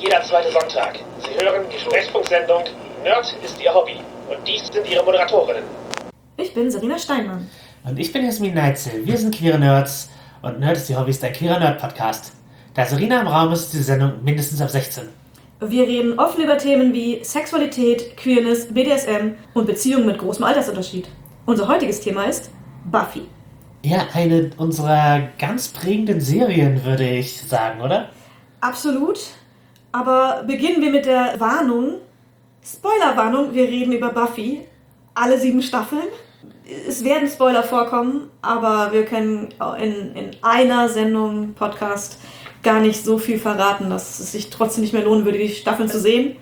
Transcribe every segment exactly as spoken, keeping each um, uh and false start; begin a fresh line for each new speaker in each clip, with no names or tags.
jeder zweite Sonntag. Sie hören die Sprechfunksendung Nerd ist Ihr Hobby. Und dies sind Ihre Moderatorinnen.
Ich bin Serena Steinmann.
Und ich bin Jasmin Neitzel. Wir sind queere Nerds. Und Nerd ist Ihr Hobby ist ein queerer Nerd-Podcast. Da Serena im Raum ist, ist die Sendung mindestens ab sechzehn.
Wir reden offen über Themen wie Sexualität, Queerness, B D S M und Beziehungen mit großem Altersunterschied. Unser heutiges Thema ist Buffy.
Ja, eine unserer ganz prägenden Serien, würde ich sagen, oder?
Absolut. Aber beginnen wir mit der Warnung. Spoilerwarnung, wir reden über Buffy. Alle sieben Staffeln. Es werden Spoiler vorkommen, aber wir können in, in einer Sendung, Podcast, gar nicht so viel verraten, dass es sich trotzdem nicht mehr lohnen würde, die Staffeln zu sehen.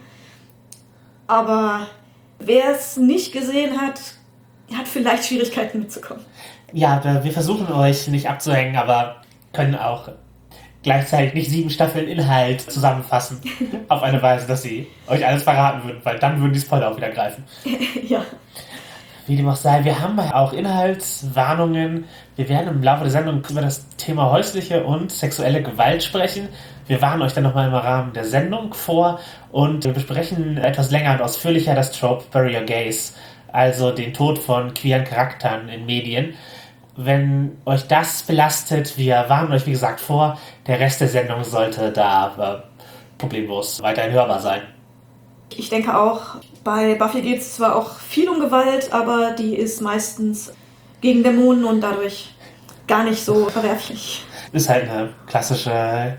Aber wer es nicht gesehen hat, hat vielleicht Schwierigkeiten mitzukommen.
Ja, wir versuchen euch nicht abzuhängen, aber können auch gleichzeitig nicht sieben Staffeln Inhalt zusammenfassen auf eine Weise, dass sie euch alles verraten würden, weil dann würden die Spoiler auch wieder greifen.
Ja.
Wie dem auch sei, wir haben auch Inhaltswarnungen. Wir werden im Laufe der Sendung über das Thema häusliche und sexuelle Gewalt sprechen. Wir warnen euch dann nochmal im Rahmen der Sendung vor und wir besprechen etwas länger und ausführlicher das Trope Bury Your Gays, also den Tod von queeren Charakteren in Medien. Wenn euch das belastet, wir warnen euch wie gesagt vor, der Rest der Sendung sollte da äh, problemlos weiterhin hörbar sein.
Ich denke auch, bei Buffy geht es zwar auch viel um Gewalt, aber die ist meistens gegen Dämonen und dadurch gar nicht so verwerflich.
Ist halt eine klassische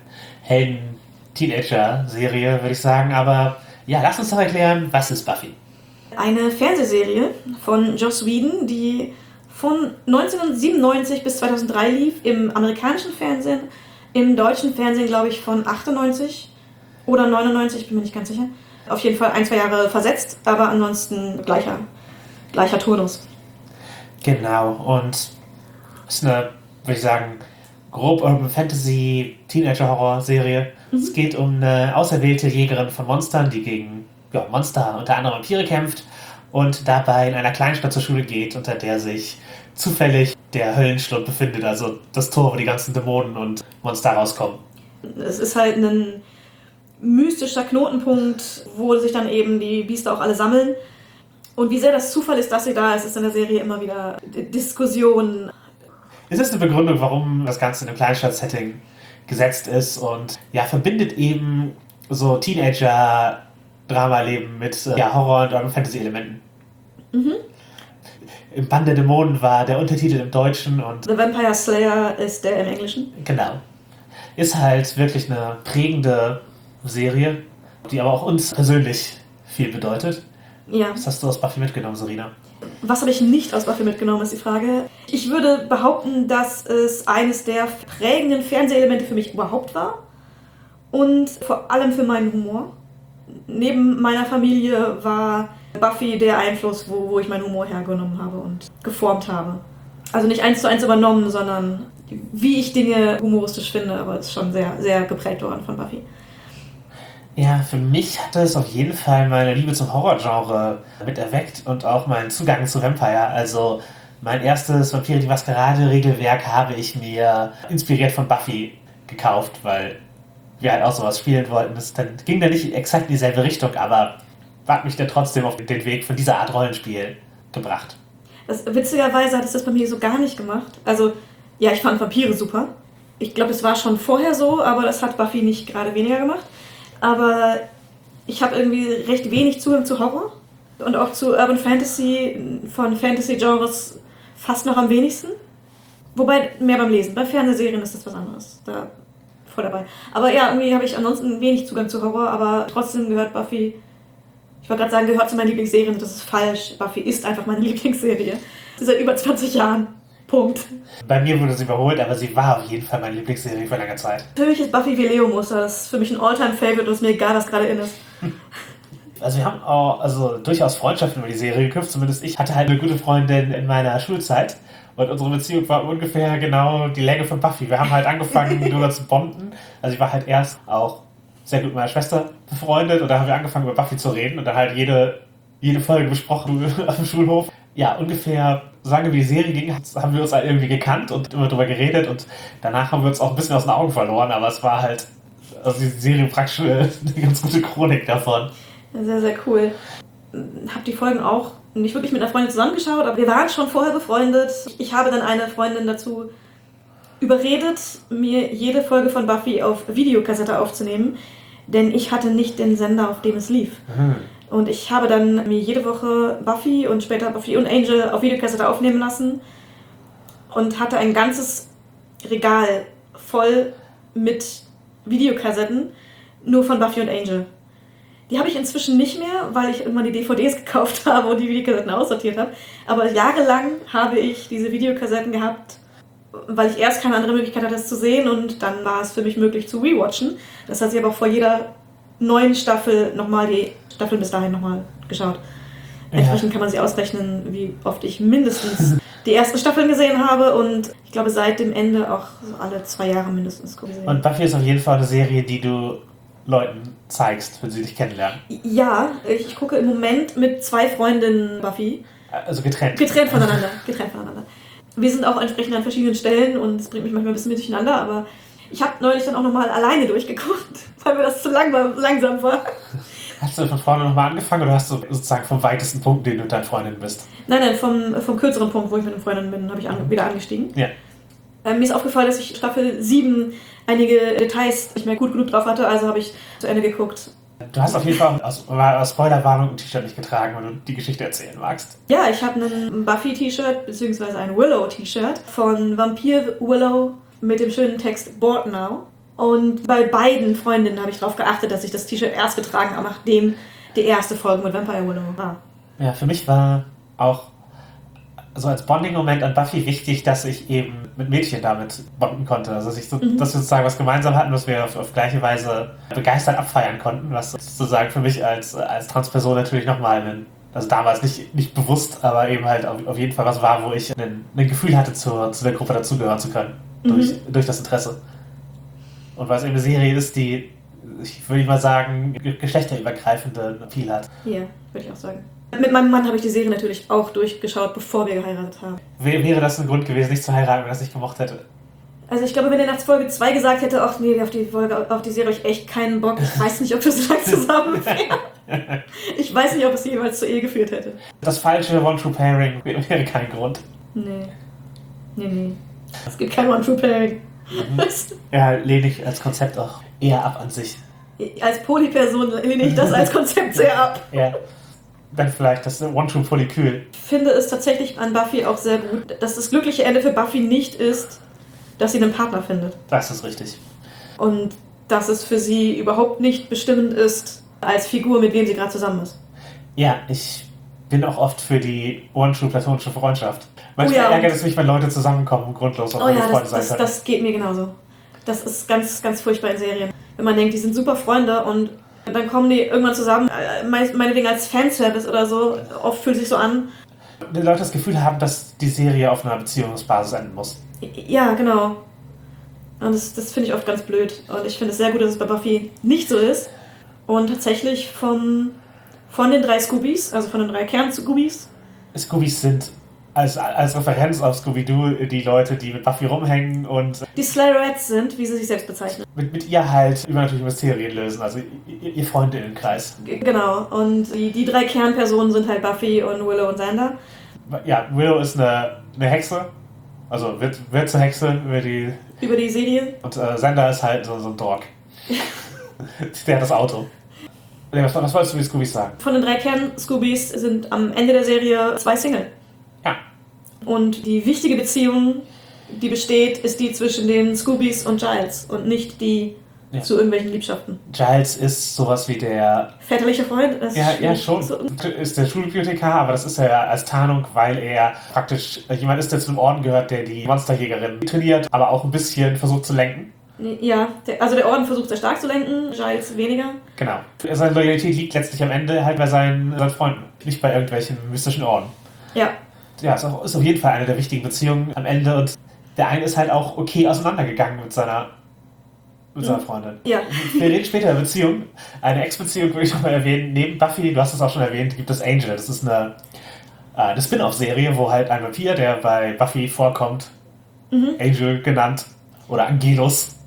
Helden-Teenager-Serie, würde ich sagen. Aber ja, lass uns doch erklären, was ist Buffy?
Eine Fernsehserie von Joss Whedon, die von neunzehnhundertsiebenundneunzig bis zweitausenddrei lief, im amerikanischen Fernsehen, im deutschen Fernsehen, glaube ich, von achtundneunzig oder neunundneunzig, ich bin mir nicht ganz sicher. Auf jeden Fall ein, zwei Jahre versetzt, aber ansonsten gleicher, gleicher Turnus.
Genau, und ist eine, würde ich sagen, grob Urban Fantasy Teenager-Horror-Serie. Mhm. Es geht um eine auserwählte Jägerin von Monstern, die gegen ja, Monster, unter anderem Vampire, kämpft und dabei in einer Kleinstadt zur Schule geht, unter der sich zufällig der Höllenschlund befindet, also das Tor, wo die ganzen Dämonen und Monster rauskommen.
Es ist halt ein mystischer Knotenpunkt, wo sich dann eben die Biester auch alle sammeln. Und wie sehr das Zufall ist, dass sie da ist, ist in der Serie immer wieder Diskussion.
Es ist eine Begründung, warum das Ganze in einem Kleinstadt-Setting gesetzt ist und ja, verbindet eben so Teenager-Drama-Leben mit ja, Horror- und Urban Fantasy-Elementen. Mhm. Im Bann der Dämonen war der Untertitel im Deutschen und
The Vampire Slayer ist der im Englischen.
Genau. Ist halt wirklich eine prägende Serie, die aber auch uns persönlich viel bedeutet.
Ja.
Was hast du aus Buffy mitgenommen, Serena?
Was habe ich nicht aus Buffy mitgenommen, ist die Frage. Ich würde behaupten, dass es eines der prägenden Fernsehelemente für mich überhaupt war. Und vor allem für meinen Humor. Neben meiner Familie war Buffy der Einfluss, wo, wo ich meinen Humor hergenommen habe und geformt habe. Also nicht eins zu eins übernommen, sondern wie ich Dinge humoristisch finde, aber es ist schon sehr, sehr geprägt worden von Buffy.
Ja, für mich hat es auf jeden Fall meine Liebe zum Horrorgenre mit erweckt und auch meinen Zugang zu Vampire. Also mein erstes Vampire die Maskerade-Regelwerk habe ich mir inspiriert von Buffy gekauft, weil wir halt auch sowas spielen wollten. Das dann ging dann nicht exakt in dieselbe Richtung, aber hat mich dann trotzdem auf den Weg von dieser Art Rollenspiel gebracht.
Das, witzigerweise hat es das bei mir so gar nicht gemacht. Also, ja, ich fand Vampire super. Ich glaube, es war schon vorher so, aber das hat Buffy nicht gerade weniger gemacht. Aber ich habe irgendwie recht wenig Zugang zu Horror und auch zu Urban Fantasy, von Fantasy-Genres fast noch am wenigsten. Wobei mehr beim Lesen. Bei Fernsehserien ist das was anderes. Da voll dabei. Aber ja, irgendwie habe ich ansonsten wenig Zugang zu Horror, aber trotzdem gehört Buffy, ich wollte gerade sagen, gehört zu meinen Lieblingsserien. Das ist falsch. Buffy ist einfach meine Lieblingsserie. Seit über zwanzig Jahren. Punkt.
Bei mir wurde sie überholt, aber sie war auf jeden Fall meine Lieblingsserie für lange Zeit.
Für mich ist Buffy wie Leo-Muster. Das ist für mich ein All-Time-Favorite und ist mir egal, was gerade in ist.
Also wir haben auch also durchaus Freundschaften über die Serie geknüpft. Zumindest ich hatte halt eine gute Freundin in meiner Schulzeit. Und unsere Beziehung war ungefähr genau die Länge von Buffy. Wir haben halt angefangen, darüber zu bonden. Also ich war halt erst auch sehr gut mit meiner Schwester befreundet. Und da haben wir angefangen, über Buffy zu reden. Und dann halt jede, jede Folge besprochen auf dem Schulhof. Ja, ungefähr, solange wie die Serie ging, haben wir uns halt irgendwie gekannt und immer drüber geredet. Und danach haben wir uns auch ein bisschen aus den Augen verloren. Aber es war halt also die Serie praktisch eine ganz gute Chronik davon.
Sehr, sehr cool. Hab die Folgen auch nicht wirklich mit einer Freundin zusammengeschaut, aber wir waren schon vorher befreundet. Ich habe dann eine Freundin dazu überredet, mir jede Folge von Buffy auf Videokassette aufzunehmen, denn ich hatte nicht den Sender, auf dem es lief. Mhm. Und ich habe dann mir jede Woche Buffy und später Buffy und Angel auf Videokassette aufnehmen lassen und hatte ein ganzes Regal voll mit Videokassetten, nur von Buffy und Angel. Die habe ich inzwischen nicht mehr, weil ich irgendwann die D V Ds gekauft habe und die Videokassetten aussortiert habe. Aber jahrelang habe ich diese Videokassetten gehabt, weil ich erst keine andere Möglichkeit hatte, das zu sehen, und dann war es für mich möglich zu rewatchen. Das heißt, ich habe auch vor jeder neuen Staffel nochmal die Staffeln bis dahin nochmal geschaut. Ja. Entsprechend kann man sich ausrechnen, wie oft ich mindestens die ersten Staffeln gesehen habe, und ich glaube seit dem Ende auch so alle zwei Jahre mindestens gesehen.
Und Buffy ist auf jeden Fall eine Serie, die du Leuten zeigst, wenn sie dich kennenlernen.
Ja, ich gucke im Moment mit zwei Freundinnen Buffy.
Also getrennt.
Getrennt voneinander. Getrennt voneinander. Wir sind auch entsprechend an verschiedenen Stellen und es bringt mich manchmal ein bisschen durcheinander, aber ich habe neulich dann auch nochmal alleine durchgeguckt, weil mir das zu lang war, langsam war.
Hast du von vorne nochmal angefangen oder hast du sozusagen vom weitesten Punkt, den du mit deinen Freundinnen bist?
Nein, nein, vom, vom kürzeren Punkt, wo ich mit den Freundinnen bin, habe ich an, wieder angestiegen.
Ja.
Ähm, mir ist aufgefallen, dass ich Staffel sieben einige Details nicht mehr gut genug drauf hatte, also habe ich zu Ende geguckt.
Du hast auf jeden Fall aus, aus Spoilerwarnung ein T-Shirt nicht getragen, wenn du die Geschichte erzählen magst.
Ja, ich habe ein Buffy-T-Shirt, beziehungsweise ein Willow-T-Shirt von Vampir Willow mit dem schönen Text Bored Now. Und bei beiden Freundinnen habe ich darauf geachtet, dass ich das T-Shirt erst getragen habe, nachdem die erste Folge mit Vampire Willow war.
Ja, für mich war auch so als Bonding-Moment an Buffy wichtig, dass ich eben mit Mädchen damit bonden konnte. Also dass, ich so, mhm. dass wir sozusagen was gemeinsam hatten, was wir auf, auf gleiche Weise begeistert abfeiern konnten, was sozusagen für mich als, als Transperson natürlich nochmal ein, also damals nicht, nicht bewusst, aber eben halt auf, auf jeden Fall was war, wo ich ein, ein Gefühl hatte, zu, zu der Gruppe dazugehören zu können, mhm. durch, durch das Interesse. Und weil es eben eine Serie ist, die, ich würde mal sagen, geschlechterübergreifende Appeal hat.
Ja, würde ich auch sagen. Mit meinem Mann habe ich die Serie natürlich auch durchgeschaut, bevor wir geheiratet haben.
Wäre das ein Grund gewesen, nicht zu heiraten, wenn er das nicht gemocht hätte?
Also ich glaube, wenn er nach Folge zwei gesagt hätte, ach nee, auf die, Folge, auf die Serie habe ich echt keinen Bock, ich weiß nicht, ob wir so lange zusammen wären. Ich weiß nicht, ob es jemals zur Ehe geführt hätte.
Das falsche One-True-Pairing wäre kein Grund.
Nee. Nee, nee. Es gibt kein One-True-Pairing.
Mhm. Ja, lehne ich als Konzept auch eher ab an sich.
Als Polyperson lehne ich das als Konzept sehr ab.
Ja. Dann vielleicht das One-True-Polykül.
Ich finde es tatsächlich an Buffy auch sehr gut, dass das glückliche Ende für Buffy nicht ist, dass sie einen Partner findet.
Das ist richtig.
Und dass es für sie überhaupt nicht bestimmend ist, als Figur, mit wem sie gerade zusammen ist.
Ja, ich bin auch oft für die One-True-platonische Freundschaft. Manchmal
oh ja,
ärgert es mich, wenn Leute zusammenkommen und grundlos auf
oh ja,
Freunde
das,
sein
das,
können.
das geht mir genauso. Das ist ganz, ganz furchtbar in Serien. Wenn man denkt, die sind super Freunde und dann kommen die irgendwann zusammen, meinetwegen als Fanservice oder so, oft fühlt sich so an.
Die Leute das Gefühl haben, dass die Serie auf einer Beziehungsbasis enden muss.
Ja, genau. Und das, das finde ich oft ganz blöd. Und ich finde es sehr gut, dass es bei Buffy nicht so ist. Und tatsächlich vom, von den drei Scoobies, also von den drei Kern-Scoobies.
Scoobies sind als, als Referenz auf Scooby-Doo die Leute, die mit Buffy rumhängen und
die Slayrettes sind, wie sie sich selbst bezeichnen.
Mit, mit ihr halt übernatürliche Mysterien lösen, also ihr, ihr Freundinnenkreis.
Genau, und die, die drei Kernpersonen sind halt Buffy und Willow und Xander.
Ja, Willow ist eine, eine Hexe, also wird, wird zur Hexe über die...
Über die Serie.
Und äh, Xander ist halt so, so ein Dork. Der hat das Auto. Was, was wolltest du mit Scoobies sagen?
Von den drei Kern-Scoobies sind am Ende der Serie zwei Single.
Ja.
Und die wichtige Beziehung, die besteht, ist die zwischen den Scoobies und Giles und nicht die ja. zu irgendwelchen Liebschaften.
Giles ist sowas wie der...
väterliche Freund? Das
ja, ja, schon. So. Ist der Schulbibliothekar, aber das ist er als Tarnung, weil er praktisch jemand ist, der zu einem Orden gehört, der die Monsterjägerin trainiert, aber auch ein bisschen versucht zu lenken.
Ja, der, also der Orden versucht sehr stark zu lenken, Giles weniger.
Genau. Seine Loyalität liegt letztlich am Ende halt bei seinen, seinen Freunden, nicht bei irgendwelchen mystischen Orden.
Ja.
Ja, ist, auch, ist auf jeden Fall eine der wichtigen Beziehungen am Ende und der eine ist halt auch okay auseinandergegangen mit seiner, mit seiner Freundin.
Ja.
Wir reden später über Beziehungen. Eine Ex-Beziehung würde ich noch mal erwähnen. Neben Buffy, du hast es auch schon erwähnt, gibt es Angel. Das ist eine, eine Spin-off-Serie, wo halt ein Vampir, der bei Buffy vorkommt, mhm. Angel genannt, oder Angelus,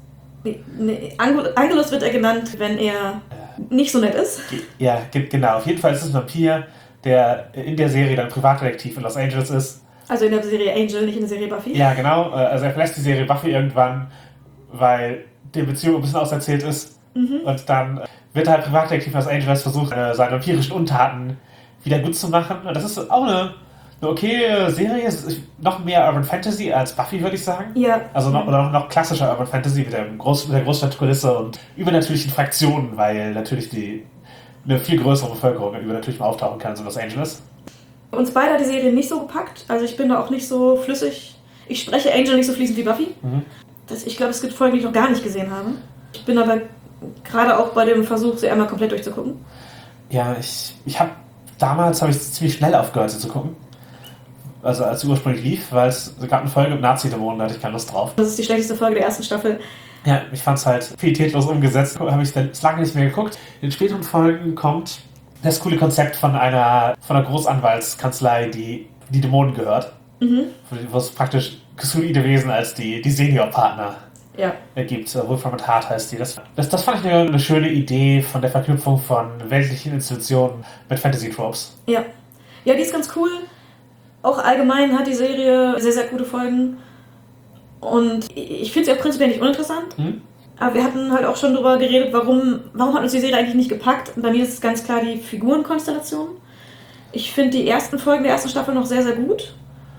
Nee, nee, Angelus wird er genannt, wenn er ja. nicht so nett ist.
Ja, genau. Auf jeden Fall ist es ein Vampir, der in der Serie dann Privatdetektiv in Los Angeles ist.
Also in der Serie Angel, nicht in der Serie Buffy?
Ja, genau. Also er verlässt die Serie Buffy irgendwann, weil die Beziehung ein bisschen auserzählt ist. Mhm. Und dann wird er halt Privatdetektiv in Los Angeles, versucht, seine vampirischen Untaten wieder gut zu machen. Und das ist auch eine, eine okay Serie. Es ist noch mehr Urban Fantasy als Buffy, würde ich sagen.
Ja.
Also noch, oder noch klassischer Urban Fantasy mit, dem Groß, mit der Großstadtkulisse und übernatürlichen Fraktionen, weil natürlich die eine viel größere Bevölkerung übernatürlich mal auftauchen kann in Los Angeles.
Uns beide hat die Serie nicht so gepackt. Also ich bin da auch nicht so flüssig. Ich spreche Angel nicht so fließend wie Buffy. Mhm. Das, ich glaube, es gibt Folgen, die ich noch gar nicht gesehen habe. Ich bin aber gerade auch bei dem Versuch, sie einmal komplett durchzugucken.
Ja, ich, ich habe damals habe ich ziemlich schnell aufgehört, sie zu gucken. Also als sie ursprünglich lief, weil es gab eine Folge mit Nazi-Dämonen, da hatte ich keine Lust drauf.
Das ist die schlechteste Folge der ersten Staffel.
Ja, ich fand es halt pietätlos umgesetzt. Habe ich dann lange nicht mehr geguckt. In den späteren Folgen kommt das coole Konzept von einer, von einer Großanwaltskanzlei, die die Dämonen gehört. Mhm. Wo es praktisch gesundide Wesen als die, die Seniorpartner
ja.
gibt. Wolfram und Hart heißt die. Das, das, das fand ich eine, eine schöne Idee von der Verknüpfung von weltlichen Institutionen mit Fantasy-Tropes.
Ja. Ja, die ist ganz cool. Auch allgemein hat die Serie sehr, sehr gute Folgen. Und ich finde sie auch prinzipiell nicht uninteressant. Hm? Aber wir hatten halt auch schon darüber geredet, warum, warum hat uns die Serie eigentlich nicht gepackt. Und bei mir ist es ganz klar die Figurenkonstellation. Ich finde die ersten Folgen der ersten Staffel noch sehr, sehr gut.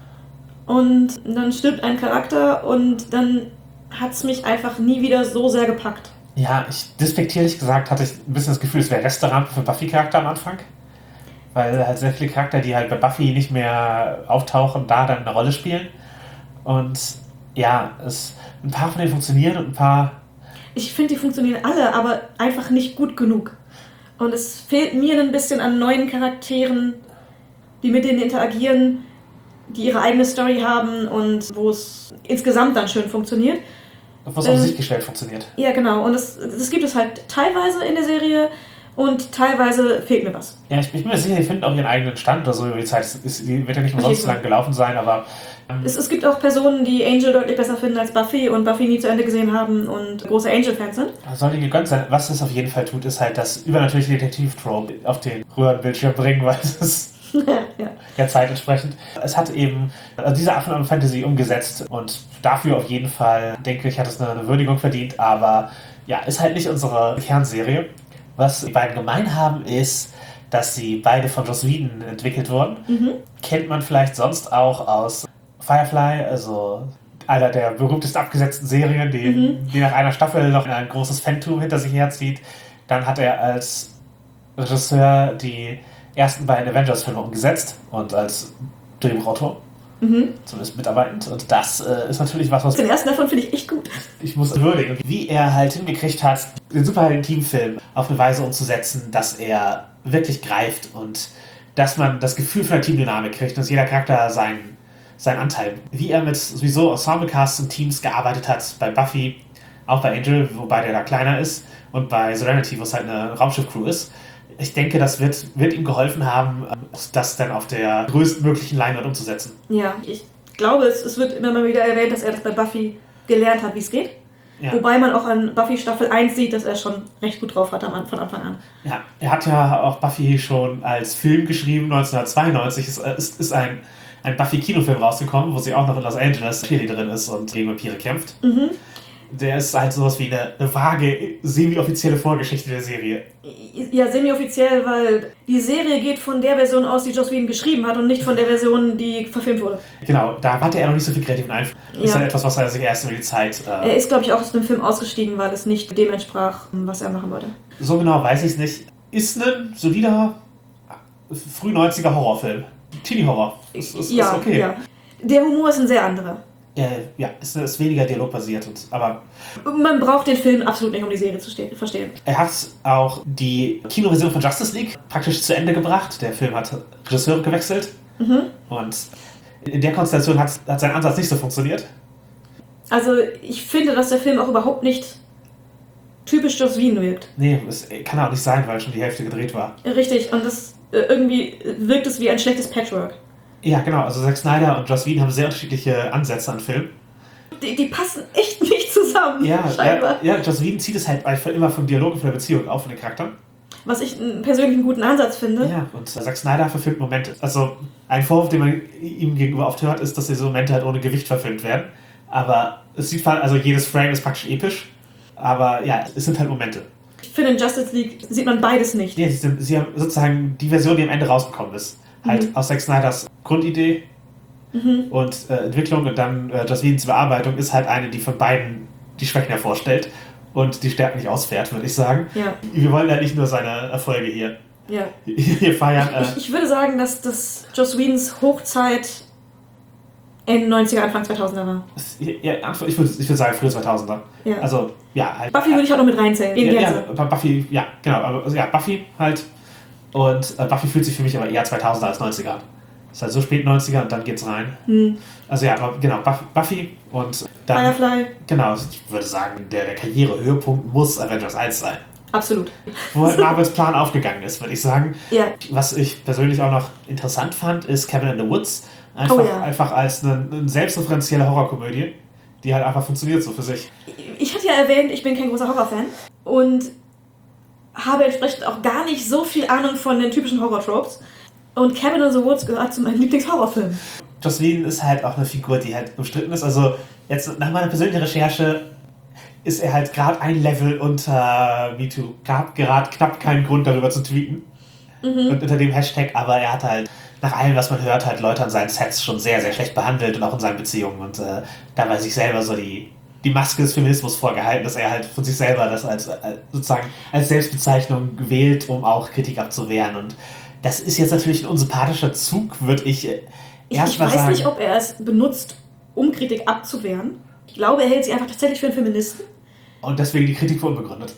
Und dann stirbt ein Charakter und dann hat es mich einfach nie wieder so sehr gepackt.
Ja, ich despektierlich gesagt hatte ich ein bisschen das Gefühl, es wäre Restaurant für Buffy-Charakter am Anfang. Weil halt sehr viele Charakter, die halt bei Buffy nicht mehr auftauchen, da dann eine Rolle spielen. Und ja, es, ein paar von denen funktionieren und ein paar...
Ich finde, die funktionieren alle, aber einfach nicht gut genug. Und es fehlt mir ein bisschen an neuen Charakteren, die mit denen interagieren, die ihre eigene Story haben und wo es insgesamt dann schön funktioniert.
Wo es auf sich gestellt funktioniert.
Ja, genau. Und das, das gibt es halt teilweise in der Serie und teilweise fehlt mir was.
Ja, ich bin mir sicher, die finden auch ihren eigenen Stand oder so über die Zeit. Es ist, die wird ja nicht umsonst so lang gelaufen sein, aber...
Ähm es, es gibt auch Personen, die Angel deutlich besser finden als Buffy und Buffy nie zu Ende gesehen haben und große Angel-Fans sind.
Soll die gegönnt sein. Was es auf jeden Fall tut, ist halt das übernatürliche Detektiv-Trope auf den Röhrenbildschirm bringen, weil es ist ja. der Zeit entsprechend. Es hat eben also diese Art von Fantasy umgesetzt und dafür auf jeden Fall, denke ich, hat es eine, eine Würdigung verdient, aber ja, ist halt nicht unsere Kernserie. Was die beiden gemein haben, ist, dass sie beide von Joss Whedon entwickelt wurden. Mhm. Kennt man vielleicht sonst auch aus Firefly, also einer der berühmtesten abgesetzten Serien, die, mhm. die nach einer Staffel noch ein großes Phantom hinter sich herzieht. Dann hat er als Regisseur die ersten beiden Avengers-Filme umgesetzt und als Drehbuchautor. Mhm. Zumindest mitarbeitend. Und das äh, ist natürlich was, was...
Den ersten davon finde ich echt gut.
Ich muss würdigen, wie er halt hingekriegt hat, den Superhelden-Teamfilm auf eine Weise umzusetzen, dass er wirklich greift und dass man das Gefühl von der Teamdynamik kriegt, dass jeder Charakter seinen, seinen Anteil. Wie er mit sowieso Ensemble-Casts und Teams gearbeitet hat, bei Buffy, auch bei Angel, wobei der da kleiner ist, und bei Serenity, wo es halt eine Raumschiff-Crew ist. Ich denke, das wird, wird ihm geholfen haben, das dann auf der größtmöglichen Leinwand umzusetzen.
Ja, ich glaube, es, es wird immer mal wieder erwähnt, dass er das bei Buffy gelernt hat, wie es geht. Ja. Wobei man auch an Buffy Staffel eins sieht, dass er schon recht gut drauf hat von Anfang an.
Ja, er hat ja auch Buffy schon als Film geschrieben, neunzehnhundertzweiundneunzig. Es ist, ist ein, ein Buffy-Kinofilm rausgekommen, wo sie auch noch in Los Angeles Cheerleaderin ist und gegen Vampire kämpft. Mhm. Der ist halt sowas wie eine, eine vage, semi-offizielle Vorgeschichte der Serie.
Ja, semi-offiziell, weil die Serie geht von der Version aus, die Joss Whedon geschrieben hat und nicht von der Version, die verfilmt wurde.
Genau, da hatte er noch nicht so viel kreativen Einfluss. Das ja. ist halt etwas, was er sich erst über die Zeit... Äh
er ist, glaube ich, auch aus dem Film ausgestiegen, weil es nicht dem entsprach, was er machen wollte.
So genau weiß ich es nicht. Ist ein solider, früh-neunziger Horrorfilm. Teenie-Horror. Ist, ist,
ja,
ist okay.
Ja. Der Humor ist ein sehr anderer.
Äh, ja, es ist weniger dialogbasiert, und, aber...
Man braucht den Film absolut nicht, um die Serie zu stehen, verstehen.
Er hat auch die Kinoversion von Justice League praktisch zu Ende gebracht. Der Film hat Regisseure gewechselt. Mhm. Und in der Konstellation hat, hat sein Ansatz nicht so funktioniert.
Also ich finde, dass der Film auch überhaupt nicht typisch Joss Whedon wirkt.
Nee, das kann auch nicht sein, weil schon die Hälfte gedreht war.
Richtig, und das irgendwie wirkt es wie ein schlechtes Patchwork.
Ja, genau. Also Zack Snyder und Joss Whedon haben sehr unterschiedliche Ansätze an Filmen.
Die, die passen echt nicht zusammen. zusammen.
Ja,
scheinbar.
ja, ja, Joss Whedon zieht es halt einfach immer von Dialogen, von der Beziehung auf, von den Charakteren.
Was ich persönlich einen guten Ansatz finde.
Ja, und Zack Snyder verfilmt Momente. Also ein Vorwurf, den man ihm gegenüber oft hört, ist, dass diese Momente halt ohne Gewicht verfilmt werden. Aber es sieht, also jedes Frame ist praktisch episch. Aber ja, es sind halt Momente.
Ich finde, in Justice League sieht man beides nicht.
Ja, sie, sie haben sozusagen die Version, die am Ende rausgekommen ist. Halt
Mhm.
aus Zack Snyders Grundidee
Mhm.
und äh, Entwicklung und dann äh, Joss Whedons Bearbeitung ist halt eine, die von beiden die Schwächen hervorstellt und die Stärken nicht ausfährt, würde ich sagen.
Ja.
Wir wollen ja nicht nur seine Erfolge hier,
Ja.
hier feiern. Äh,
Ich, ich würde sagen, dass das Joss Whedons Hochzeit Ende neunziger, Anfang zweitausender war.
ja, ich würde ich würd sagen, frühe zweitausender.
Ja.
Also, ja. Halt,
Buffy würde ich auch noch mit reinzählen. In
ja,
Gänze.
ja, Buffy, ja, genau. Aber, also, ja, Buffy halt. Und äh, Buffy fühlt sich für mich aber eher zweitausender als neunziger an. Ist halt so spät neunziger und dann geht's rein.
Hm.
Also ja, aber genau, Buffy, Buffy und dann...
Firefly.
Genau, ich würde sagen, der, der Karrierehöhepunkt muss Avengers eins sein.
Absolut.
Wo halt Marvels Plan aufgegangen ist, würde ich sagen.
Ja.
Was ich persönlich auch noch interessant fand, ist Cabin in the Woods. Einfach,
Oh ja.
einfach als eine, eine selbstreferenzielle Horrorkomödie, die halt einfach funktioniert so für sich.
Ich hatte ja erwähnt, ich bin kein großer Horrorfan und habe entsprechend auch gar nicht so viel Ahnung von den typischen Horror-Tropes. Und Cabin in the Woods gehört zu meinen Lieblingshorrorfilmen.
Joss Whedon ist halt auch eine Figur, die halt umstritten ist. Also jetzt nach meiner persönlichen Recherche ist er halt gerade ein Level unter MeToo. Gab gerade knapp keinen Grund darüber zu tweeten. Mhm. Und unter dem Hashtag, aber er hat halt nach allem, was man hört, halt Leute an seinen Sets schon sehr, sehr schlecht behandelt und auch in seinen Beziehungen. Und äh, dabei sich selber so die, die Maske des Feminismus vorgehalten, dass er halt von sich selber das als, als sozusagen als Selbstbezeichnung wählt, um auch Kritik abzuwehren. Und das ist jetzt natürlich ein unsympathischer Zug, würde ich äh, erst
Ich
mal
weiß
sagen.
nicht, ob er es benutzt, um Kritik abzuwehren. Ich glaube, er hält sie einfach tatsächlich für einen Feministen.
Und deswegen die Kritik für unbegründet.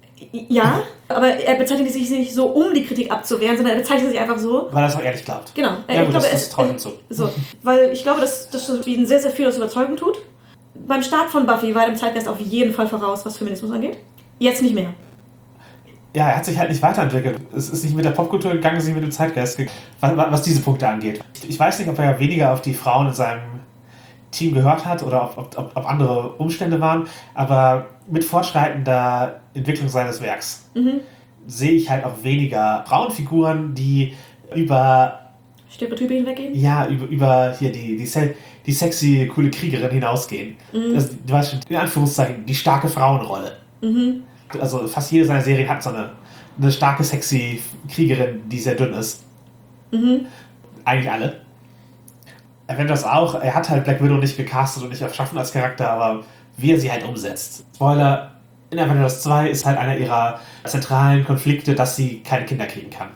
Ja, aber er bezeichnet sich nicht so, um die Kritik abzuwehren, sondern er bezeichnet sich einfach so.
Weil er es auch ehrlich glaubt.
Genau.
Ja,
ich
gut,
glaube,
das,
er-
das traut ihm zu.
So, weil ich glaube, dass das Whedon sehr, sehr viel aus Überzeugung tut. Beim Start von Buffy war er im Zeitgeist auf jeden Fall voraus, was Feminismus angeht. Jetzt nicht mehr.
Ja, er hat sich halt nicht weiterentwickelt. Es ist nicht mit der Popkultur gegangen, es ist nicht mit dem Zeitgeist gegangen, was, was diese Punkte angeht. Ich weiß nicht, ob er weniger auf die Frauen in seinem Team gehört hat oder ob, ob, ob, ob andere Umstände waren, aber mit fortschreitender Entwicklung seines Werks
Mhm.
sehe ich halt auch weniger Frauenfiguren, die über,
Stereotype hinweggehen?
ja, über, über hier die, die, se- die sexy, coole Kriegerin hinausgehen.
Mhm.
Das, du weißt schon, in Anführungszeichen, die starke Frauenrolle.
Mhm.
Also fast jede seiner Serien hat so eine, eine starke, sexy Kriegerin, die sehr dünn ist.
Mhm.
Eigentlich alle. Avengers auch. Er hat halt Black Widow nicht gecastet und nicht erschaffen als Charakter, aber wie er sie halt umsetzt. Spoiler, in Avengers zwei ist halt einer ihrer zentralen Konflikte, dass sie keine Kinder kriegen kann.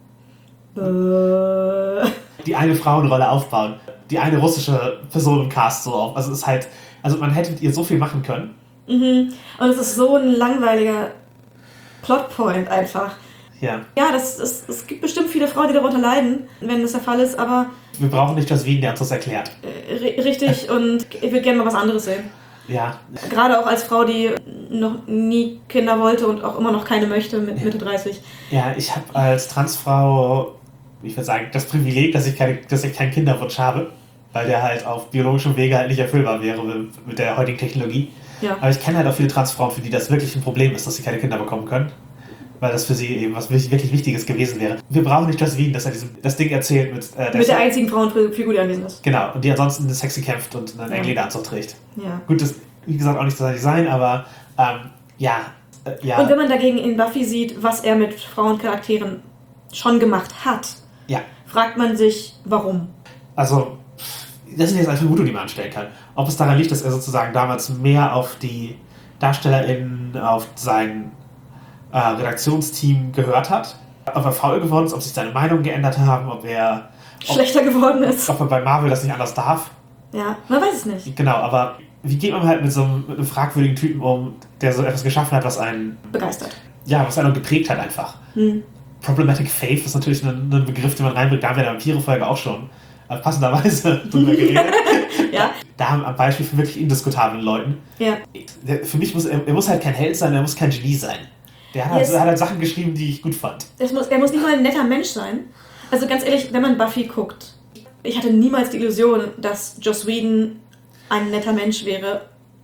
Äh,
Die eine Frauenrolle aufbauen. Die eine russische Person im Cast so auf. Also es ist halt, also man hätte mit ihr so viel machen können.
mhm. Und es ist so ein langweiliger Plotpoint einfach.
Ja.
Ja, das, das, es gibt bestimmt viele Frauen, die darunter leiden, wenn das der Fall ist, aber
Wir brauchen nicht Joss Whedon, der uns das erklärt.
äh, ri- richtig und ich würde gerne mal was anderes sehen.
Ja.
Gerade auch als Frau, die noch nie Kinder wollte und auch immer noch keine möchte mit
Ja.
Mitte dreißig.
Ja, ich habe als Transfrau, ich würde sagen, das Privileg, dass ich, keine, dass ich keinen Kinderwunsch habe, weil der halt auf biologischem Wege halt nicht erfüllbar wäre mit, mit der heutigen Technologie.
Ja.
Aber ich kenne halt auch viele Transfrauen, für die das wirklich ein Problem ist, dass sie keine Kinder bekommen können. Weil das für sie eben was wirklich wirklich Wichtiges gewesen wäre. Wir brauchen nicht Joss Whedon, dass er diesem, das Ding erzählt mit, äh,
Mit der einzigen Frauenfigur, die anwesend ist.
Genau, und die ansonsten sexy kämpft und einen
Ja.
Englederanzug trägt.
Ja.
Gut, das wie gesagt auch nicht sein Design, aber ähm, ja, äh, ja.
Und wenn man dagegen in Buffy sieht, was er mit Frauencharakteren schon gemacht hat,
ja.
fragt man sich, warum.
Also, das sind jetzt eine Vermutung, die man anstellen kann. Ob es daran liegt, dass er sozusagen damals mehr auf die DarstellerInnen, auf sein äh, Redaktionsteam gehört hat, ob er faul geworden ist, ob sich seine Meinungen geändert haben, ob er, ob,
Schlechter geworden ist.
ob er bei Marvel das nicht anders darf.
Ja, man weiß es nicht.
Genau, aber wie geht man halt mit so einem, mit einem fragwürdigen Typen um, der so etwas geschaffen hat, was einen,
Begeistert.
ja, was einen geprägt hat einfach.
Hm.
Problematic Faith ist natürlich ein, ein Begriff, den man reinbringt. Da haben wir in der Vampire-Folge auch schon äh, passenderweise drüber geredet.
Ja.
Da haben am Beispiel von wirklich indiskutablen Leuten.
Ja.
Der, für mich muss er, er muss halt kein Held sein, er muss kein Genie sein. Der hat,
Yes.
halt, hat halt Sachen geschrieben, die ich gut fand.
Es muss, er muss nicht mal ein netter Mensch sein. Also ganz ehrlich, wenn man Buffy guckt, ich hatte niemals die Illusion, dass Joss Whedon ein netter Mensch wäre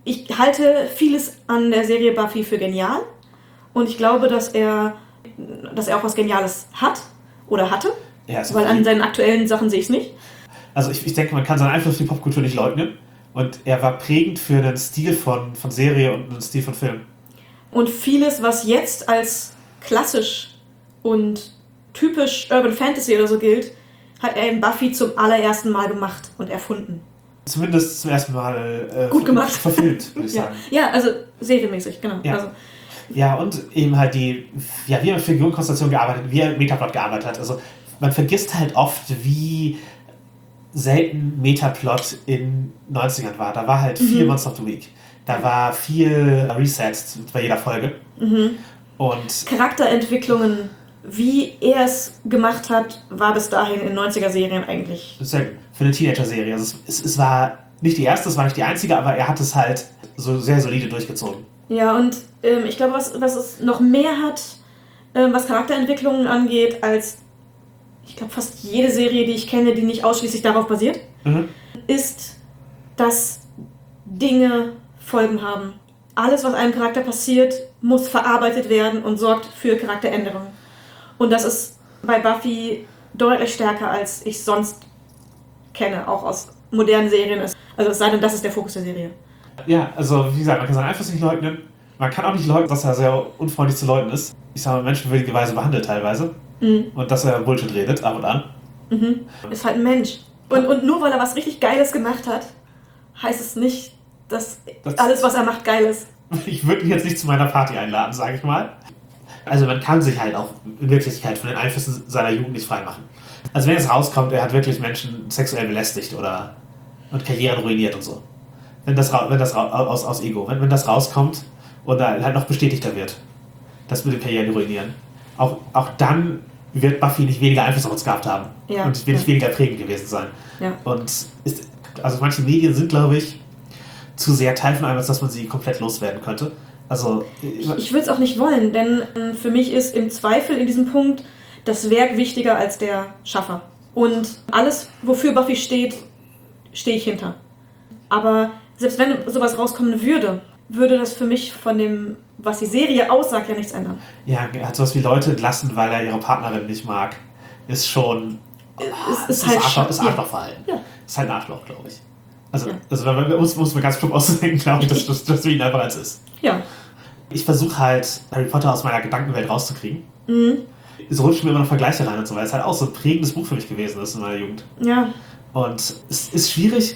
ich halte vieles an der Serie Buffy für genial und ich glaube, dass er, dass er auch was Geniales hat oder hatte,
Ja, also
weil an seinen aktuellen Sachen sehe ich es nicht.
Also ich, ich denke, man kann seinen Einfluss auf die Popkultur nicht leugnen. Und er war prägend für einen Stil von, von Serie und einen Stil von Film.
Und vieles, was jetzt als klassisch und typisch Urban Fantasy oder so gilt, hat er in Buffy zum allerersten Mal gemacht und erfunden.
Zumindest zum ersten Mal äh,
Gut gemacht.
verfilmt, würde ich
Ja.
sagen.
ja, also serienmäßig, genau.
Ja.
Also,
Ja, und eben halt die, ja, wie er mit Figurenkonstellation gearbeitet hat, wie er mit Metaplot gearbeitet hat. Also man vergisst halt oft, wie selten Metaplot in neunzigern war. Da war halt
Mhm.
viel Monster of the Week. Da war viel Resets bei jeder Folge.
mhm.
Und
Charakterentwicklungen, wie er es gemacht hat, war bis dahin in neunziger-Serien eigentlich.
selten für eine Teenager-Serie. Also es, es, es war nicht die erste, es war nicht die einzige, aber er hat es halt so sehr solide durchgezogen.
Ja, und ähm, ich glaube, was, was es noch mehr hat, ähm, was Charakterentwicklungen angeht, als ich glaube fast jede Serie, die ich kenne, die nicht ausschließlich darauf basiert,
Mhm.
ist, dass Dinge Folgen haben. Alles, was einem Charakter passiert, muss verarbeitet werden und sorgt für Charakteränderungen. Und das ist bei Buffy deutlich stärker, als ich sonst kenne, auch aus modernen Serien. Also es sei denn, das ist der Fokus der Serie.
Ja, also wie gesagt, man kann seinen Einfluss nicht leugnen. Man kann auch nicht leugnen, dass er sehr unfreundlich zu Leuten ist. Ich sage mal, menschenwürdige Weise behandelt teilweise.
Mhm.
Und dass er Bullshit redet, ab und an.
Mhm. Ist halt ein Mensch. Und, und nur weil er was richtig Geiles gemacht hat, heißt es nicht, dass
Das-
alles, was er macht, geil ist.
Ich würde ihn jetzt nicht zu meiner Party einladen, sage ich mal. Also man kann sich halt auch in Wirklichkeit von den Einflüssen seiner Jugend nicht freimachen. Also wenn es rauskommt, er hat wirklich Menschen sexuell belästigt oder und Karrieren ruiniert und so. Wenn das, ra- wenn das ra- aus, aus Ego, wenn, wenn das rauskommt und dann halt noch bestätigter wird, das mit den Karrieren ruinieren, auch, auch dann wird Buffy nicht weniger Einfluss auf uns gehabt haben.
Ja,
und es wird nicht
ja.
weniger prägend gewesen sein.
Ja.
Und ist, also manche Medien sind, glaube ich, zu sehr Teil von einem, als dass man sie komplett loswerden könnte. Also
Ich würde es auch nicht wollen, denn ähm, für mich ist im Zweifel in diesem Punkt das Werk wichtiger als der Schaffer. Und alles, wofür Buffy steht, stehe ich hinter. Aber selbst wenn sowas rauskommen würde, würde das für mich von dem, was die Serie aussagt, ja nichts ändern.
ja, er hat sowas wie Leute entlassen, weil er ihre Partnerin nicht mag. Ist schon.
Es
Ist
ist halt
Arschloch,
sch-
ist
ja.
Arschlochverhalten.
Ja.
Ist halt ein Arschloch, glaube ich. Also,
Ja.
also wenn man, muss, muss man ganz plump ausdenken, glaube ich, dass, dass, dass wir ihn einfach als ist.
Ja.
Ich versuche halt, Harry Potter aus meiner Gedankenwelt rauszukriegen.
Mhm.
Es rutschen mir immer noch Vergleiche rein und so, weil es halt auch so ein prägendes Buch für mich gewesen ist in meiner Jugend.
Ja.
Und es ist schwierig,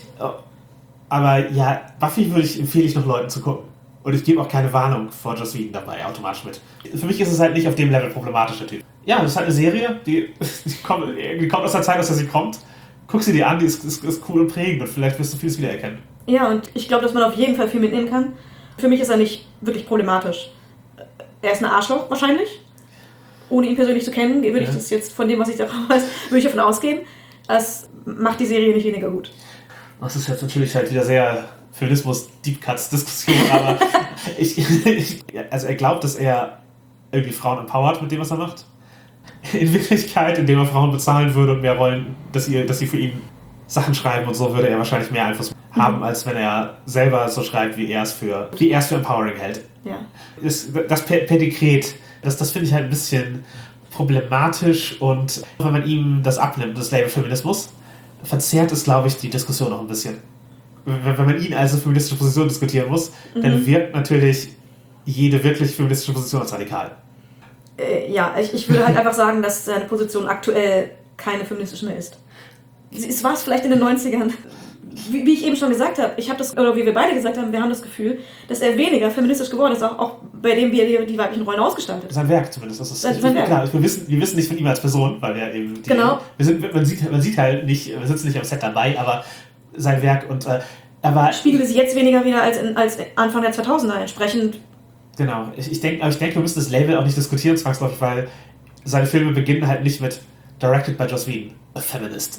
aber ja, Buffy würde ich, empfehle ich noch Leuten zu gucken. Und ich gebe auch keine Warnung vor Joss Whedon dabei, automatisch mit. Für mich ist es halt nicht auf dem Level problematisch, der Typ. Ja, das ist halt eine Serie, die, die, kommt, die kommt aus der Zeit, aus der sie kommt. Guck sie dir an, die ist, ist, ist cool und prägend und vielleicht wirst du vieles wiedererkennen.
Ja, und ich glaube, dass man auf jeden Fall viel mitnehmen kann. Für mich ist er nicht wirklich problematisch. Er ist ein Arschloch, wahrscheinlich. Ohne ihn persönlich zu kennen, würde ich
Ja.
das jetzt von dem, was ich da weiß, würde ich davon ausgehen. Das macht die Serie nicht weniger gut.
Das ist jetzt natürlich halt wieder sehr Feminismus-Deep-Cuts-Diskussion, aber ich, ich, also er glaubt, dass er irgendwie Frauen empowert mit dem, was er macht. In Wirklichkeit, indem er Frauen bezahlen würde und mehr wollen, dass, ihr, dass sie für ihn Sachen schreiben und so, würde er wahrscheinlich mehr Einfluss haben, als wenn er selber so schreibt, wie er es für, wie er es für empowering hält.
Ja.
Das, das per, per Dekret, das, das finde ich halt ein bisschen problematisch und wenn man ihm das abnimmt, das Label Feminismus, verzerrt es, glaube ich, die Diskussion noch ein bisschen. Wenn, wenn man ihn als eine feministische Position diskutieren muss,
Mhm.
dann wirkt natürlich jede wirklich feministische Position als radikal.
Äh, ja, ich, ich würde halt einfach sagen, dass seine Position aktuell keine feministische mehr ist. Es war es vielleicht in den neunzigern. Wie, wie ich eben schon gesagt habe, ich habe das, oder wie wir beide gesagt haben, wir haben das Gefühl, dass er weniger feministisch geworden ist, auch, auch bei dem, wie er die, die weiblichen Rollen ausgestaltet.
Sein Werk zumindest. Das ist,
Sein-
ich,
sein Werk.
Klar, wir wissen, wir wissen nicht von ihm als Person, weil er eben... Die,
Genau.
Wir sind, man, sieht, man sieht halt nicht, wir sitzen nicht am Set dabei, aber sein Werk und... Äh, aber
Spiegelt sich jetzt weniger wieder als, in, als Anfang der zweitausender. Entsprechend,
Genau, ich, ich denke, aber ich denke, wir müssen das Label auch nicht diskutieren, zwangsläufig, weil seine Filme beginnen halt nicht mit Directed by Joss Whedon, a feminist.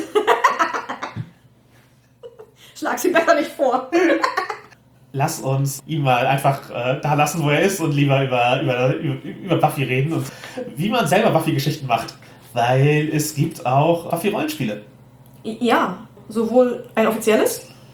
schlag sie besser nicht vor.
Lass uns ihn mal einfach äh, da lassen, wo er ist und lieber über, über, über, über Buffy reden und wie man selber Buffy-Geschichten macht. Weil es gibt auch Buffy-Rollenspiele.
Ja, sowohl ein offizielles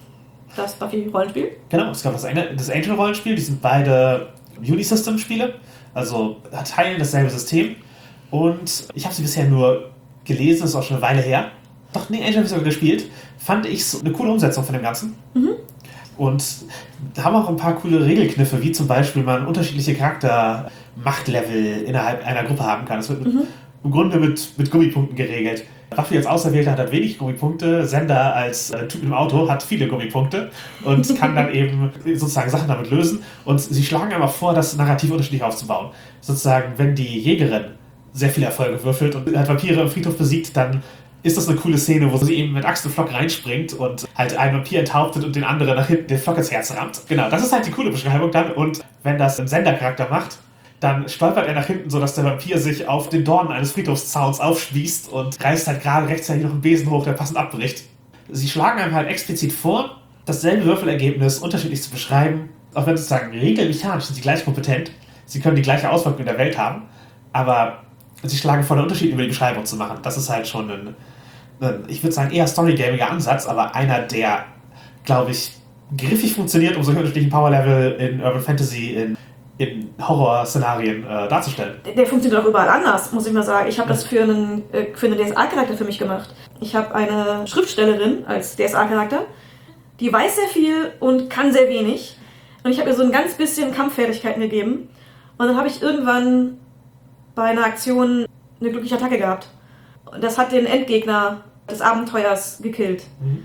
das Buffy-Rollenspiel.
Genau, es gab das, das Angel-Rollenspiel, die sind beide Unisystem-Spiele, also teilen dasselbe System. Und ich habe sie bisher nur gelesen, das ist auch schon eine Weile her. Doch, nee, Angel habe ich sogar gespielt. Fand ich so eine coole Umsetzung von dem Ganzen.
Mhm.
Und da haben auch ein paar coole Regelkniffe, wie zum Beispiel man unterschiedliche Charakter-Machtlevel innerhalb einer Gruppe haben kann. Das wird mhm. im Grunde mit, mit Gummipunkten geregelt. Buffy als Auserwählter hat wenig Gummipunkte, Sender als äh, Typ im Auto hat viele Gummipunkte und kann dann eben sozusagen Sachen damit lösen. Und sie schlagen aber vor, das narrativ unterschiedlich aufzubauen. Sozusagen, wenn die Jägerin sehr viele Erfolge würfelt und hat Vampire im Friedhof besiegt, dann ist das eine coole Szene, wo sie eben mit Axt und Flock reinspringt und halt einen Vampir enthauptet und den anderen nach hinten den Flock ins Herz rammt. Genau, das ist halt die coole Beschreibung dann. Und wenn das ein Sendercharakter macht, dann stolpert er nach hinten, sodass der Vampir sich auf den Dornen eines Friedhofszauns aufspießt und reißt halt gerade rechtzeitig noch einen Besen hoch, der passend abbricht. Sie schlagen einem halt explizit vor, dasselbe Würfelergebnis unterschiedlich zu beschreiben, auch wenn sozusagen regelmechanisch sind sie gleich kompetent, sie können die gleiche Auswirkung in der Welt haben, aber sie schlagen vor, einen Unterschied über die Beschreibung zu machen. Das ist halt schon ein, ein ich würde sagen, eher storygamiger Ansatz, aber einer, der, glaube ich, griffig funktioniert, um solche unterschiedlichen Powerlevel in Urban Fantasy, in in Horror-Szenarien äh, darzustellen.
Der, der funktioniert auch überall anders, muss ich mal sagen. Ich habe das für einen, äh, für einen D S A-Charakter für mich gemacht. Ich habe eine Schriftstellerin als D S A-Charakter, die weiß sehr viel und kann sehr wenig. Und ich habe ihr so ein ganz bisschen Kampffertigkeiten gegeben. Und dann habe ich irgendwann bei einer Aktion eine glückliche Attacke gehabt. Und das hat den Endgegner des Abenteuers gekillt. Mhm.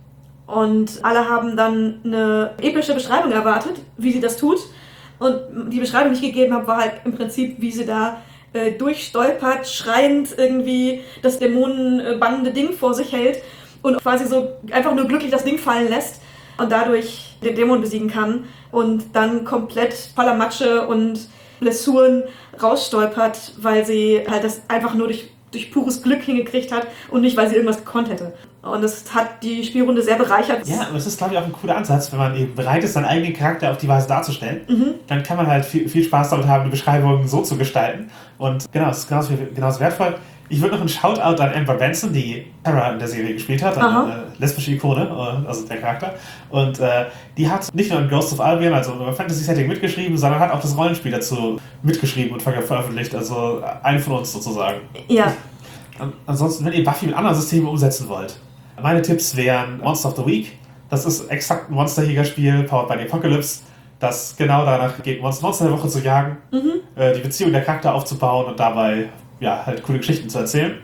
Und alle haben dann eine epische Beschreibung erwartet, wie sie das tut. Und die Beschreibung, die ich gegeben habe, war halt im Prinzip, wie sie da äh, durchstolpert, schreiend irgendwie das dämonenbannende Ding vor sich hält und quasi so einfach nur glücklich das Ding fallen lässt und dadurch den Dämon besiegen kann und dann komplett voller Matsche und Blessuren rausstolpert, weil sie halt das einfach nur durch, durch pures Glück hingekriegt hat und nicht, weil sie irgendwas gekonnt hätte. Und das hat die Spielrunde sehr bereichert.
Ja, und das ist, glaube ich, auch ein cooler Ansatz, wenn man eben bereit ist, seinen eigenen Charakter auf die Weise darzustellen. Mhm. Dann kann man halt viel, viel Spaß damit haben, die Beschreibungen so zu gestalten. Und genau, das ist genauso, genauso wertvoll. Ich würde noch einen Shoutout an Amber Benson, die Tara in der Serie gespielt hat, eine äh, lesbische Ikone, also der Charakter. Und äh, die hat nicht nur in Ghosts of Albion, also im Fantasy-Setting mitgeschrieben, sondern hat auch das Rollenspiel dazu mitgeschrieben und ver- veröffentlicht. Also eine von uns sozusagen.
Ja.
Ansonsten, wenn ihr Buffy mit anderen Systemen umsetzen wollt, meine Tipps wären Monster of the Week. Das ist exakt ein Monsterjäger-Spiel, powered by the Apocalypse, das genau danach geht, Monster, Monster der Woche zu jagen, mhm. äh, die Beziehung der Charakter aufzubauen und dabei ja, halt coole Geschichten zu erzählen.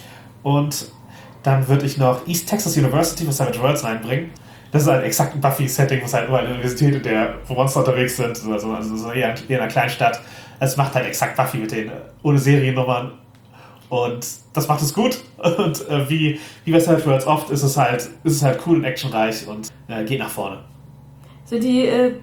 Und dann würde ich noch East Texas University für Savage Worlds reinbringen. Das ist halt exakt ein Buffy-Setting, wo es halt nur eine Universität, in der wo Monster unterwegs sind, also, also eher in einer Kleinstadt. Es macht halt exakt Buffy mit denen, ohne Seriennummern. Und das macht es gut. Und äh, wie, wie bei Savage Worlds oft ist es halt, ist es halt cool und actionreich und äh, geht nach vorne.
Sind die äh,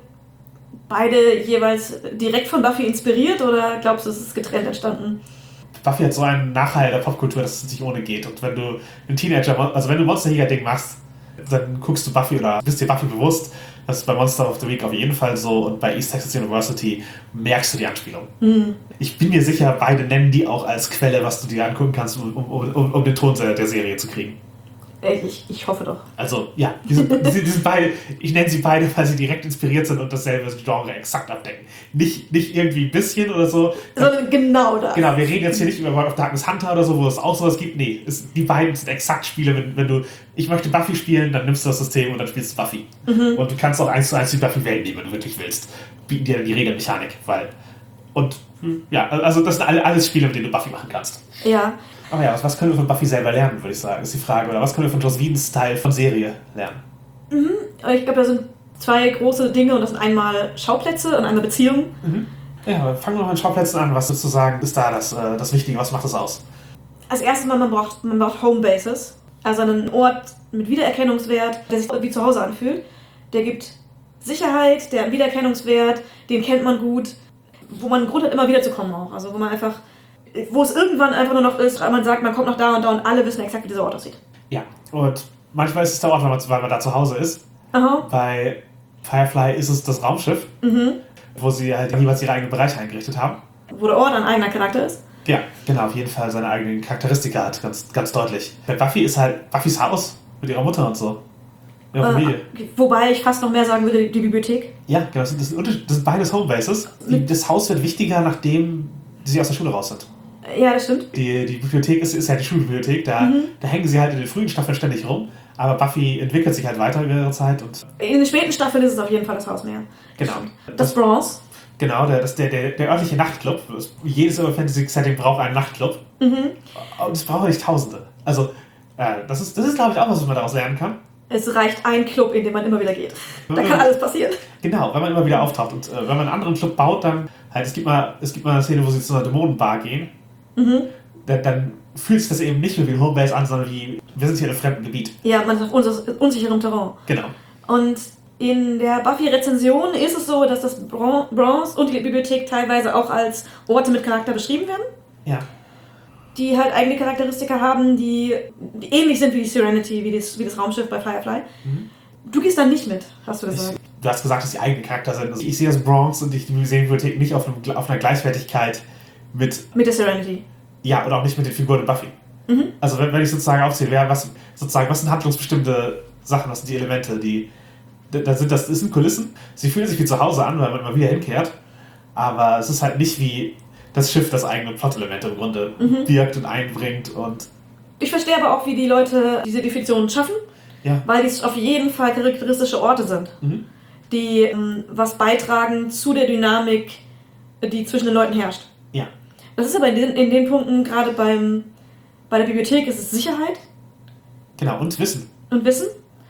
beide jeweils direkt von Buffy inspiriert oder glaubst du, es ist getrennt entstanden?
Buffy hat so einen Nachhall der Popkultur, dass es nicht ohne geht. Und wenn du ein Teenager, also wenn du Monsterjäger-Ding machst, dann guckst du Buffy oder bist dir Buffy bewusst. Das ist bei Monster of the Week auf jeden Fall so und bei East Texas University merkst du die Anspielung. Mhm. Ich bin mir sicher, beide nennen die auch als Quelle, was du dir angucken kannst, um, um, um, um den Ton der Serie zu kriegen.
Ich, ich hoffe doch.
Also, ja, die sind, die sind beide, ich nenne sie beide, weil sie direkt inspiriert sind und dasselbe Genre exakt abdecken. Nicht, nicht irgendwie ein bisschen oder so.
Sondern genau das.
Genau, wir reden jetzt hier nicht über World of Darkness Hunter oder so, wo es auch sowas gibt. Nee, es, die beiden sind exakt Spiele. Wenn, wenn du, ich möchte Buffy spielen, dann nimmst du das System und dann spielst du Buffy. Mhm. Und du kannst auch eins zu eins die Buffy-Welt nehmen, wenn du wirklich willst. Bieten dir dann die Regelmechanik, weil. Und, ja, also das sind alle, alles Spiele, mit denen du Buffy machen kannst.
Ja.
Aber ja, was, was können wir von Buffy selber lernen, würde ich sagen, ist die Frage. Oder was können wir von Joss Whedons Style von Serie lernen?
Mhm. Ich glaube, da sind zwei große Dinge und das sind einmal Schauplätze und einmal Beziehungen.
Mhm. Ja, fangen wir mal mit Schauplätzen an. Was sozusagen ist da das, äh, das Wichtige? Was macht das aus?
Als erstes Mal, man braucht, man braucht Homebases. Also einen Ort mit Wiedererkennungswert, der sich wie zu Hause anfühlt. Der gibt Sicherheit, der hat Wiedererkennungswert, den kennt man gut, wo man einen Grund hat, immer wieder zu kommen auch. Also wo man einfach, wo es irgendwann einfach nur noch ist, weil man sagt, man kommt noch da und da und alle wissen exakt, wie dieser Ort aussieht.
Ja, und manchmal ist es der Ort, weil man, weil man da zu Hause ist.
Aha.
Bei Firefly ist es das Raumschiff, mhm. wo sie halt jeweils ihre eigenen Bereiche eingerichtet haben.
Wo der Ort ein eigener Charakter ist?
Ja, genau, auf jeden Fall seine eigenen Charakteristika hat, ganz, ganz deutlich. Bei Buffy ist halt Buffys Haus mit ihrer Mutter und so. Ja, Familie.
Äh, wobei ich fast noch mehr sagen würde, die Bibliothek.
Ja, genau. Das sind, das sind, das sind beides Homebases. Die, das Haus wird wichtiger, nachdem sie aus der Schule raus sind.
Ja, das stimmt.
Die, die Bibliothek ist, ist ja die Schulbibliothek. Da, mhm. da hängen sie halt in den frühen Staffeln ständig rum. Aber Buffy entwickelt sich halt weiter über ihre Zeit. Und
in den späten Staffeln ist es auf jeden Fall das Haus mehr.
Genau.
Das, das Bronze.
Genau, der, das, der, der, der örtliche Nachtclub. Jedes Fantasy-Setting braucht einen Nachtclub. Mhm. Und es braucht nicht Tausende. Also, äh, das ist, das ist glaube ich, auch was, was man daraus lernen kann.
Es reicht ein Club, in den man immer wieder geht. Da kann alles passieren.
Genau, wenn man immer wieder auftaucht. Und äh, wenn man einen anderen Club baut, dann halt, es gibt mal, es gibt mal eine Szene, wo sie zu einer Dämonenbar gehen. Mhm. Dann, dann fühlt sich das eben nicht mehr wie ein Homebase an, sondern wie, wir sind hier in einem fremden Gebiet.
Ja, man ist auf unsicherem Terrain.
Genau.
Und in der Buffy-Rezension ist es so, dass das Bronze und die Bibliothek teilweise auch als Orte mit Charakter beschrieben werden.
Ja.
Die halt eigene Charakteristika haben, die, die ähnlich sind wie die Serenity, wie das, wie das Raumschiff bei Firefly. Mhm. Du gehst da nicht mit, hast du gesagt.
Ich, du hast gesagt, dass die eigenen Charakter sind. Also ich sehe das Bronze und ich die Museumbibliothek nicht auf, einem, auf einer Gleichwertigkeit mit...
Mit der Serenity.
Ja, oder auch nicht mit den Figuren in Buffy. Mhm. Also wenn, wenn ich sozusagen aufzähle, wer, was, sozusagen, was sind handlungsbestimmte Sachen, was sind die Elemente, die... Das sind, das sind Kulissen. Sie fühlen sich wie zu Hause an, weil man mal wieder hinkehrt. Aber es ist halt nicht wie das Schiff, das eigene Plot-Elemente im Grunde mhm. wirkt und einbringt. Und
ich verstehe aber auch, wie die Leute diese Definition schaffen.
Ja.
Weil die auf jeden Fall charakteristische Orte sind. Mhm. Die ähm, was beitragen zu der Dynamik, die zwischen den Leuten herrscht.
Ja.
Das ist aber in den, in den Punkten, gerade beim, bei der Bibliothek, ist es Sicherheit.
Genau, und Wissen.
Und Wissen.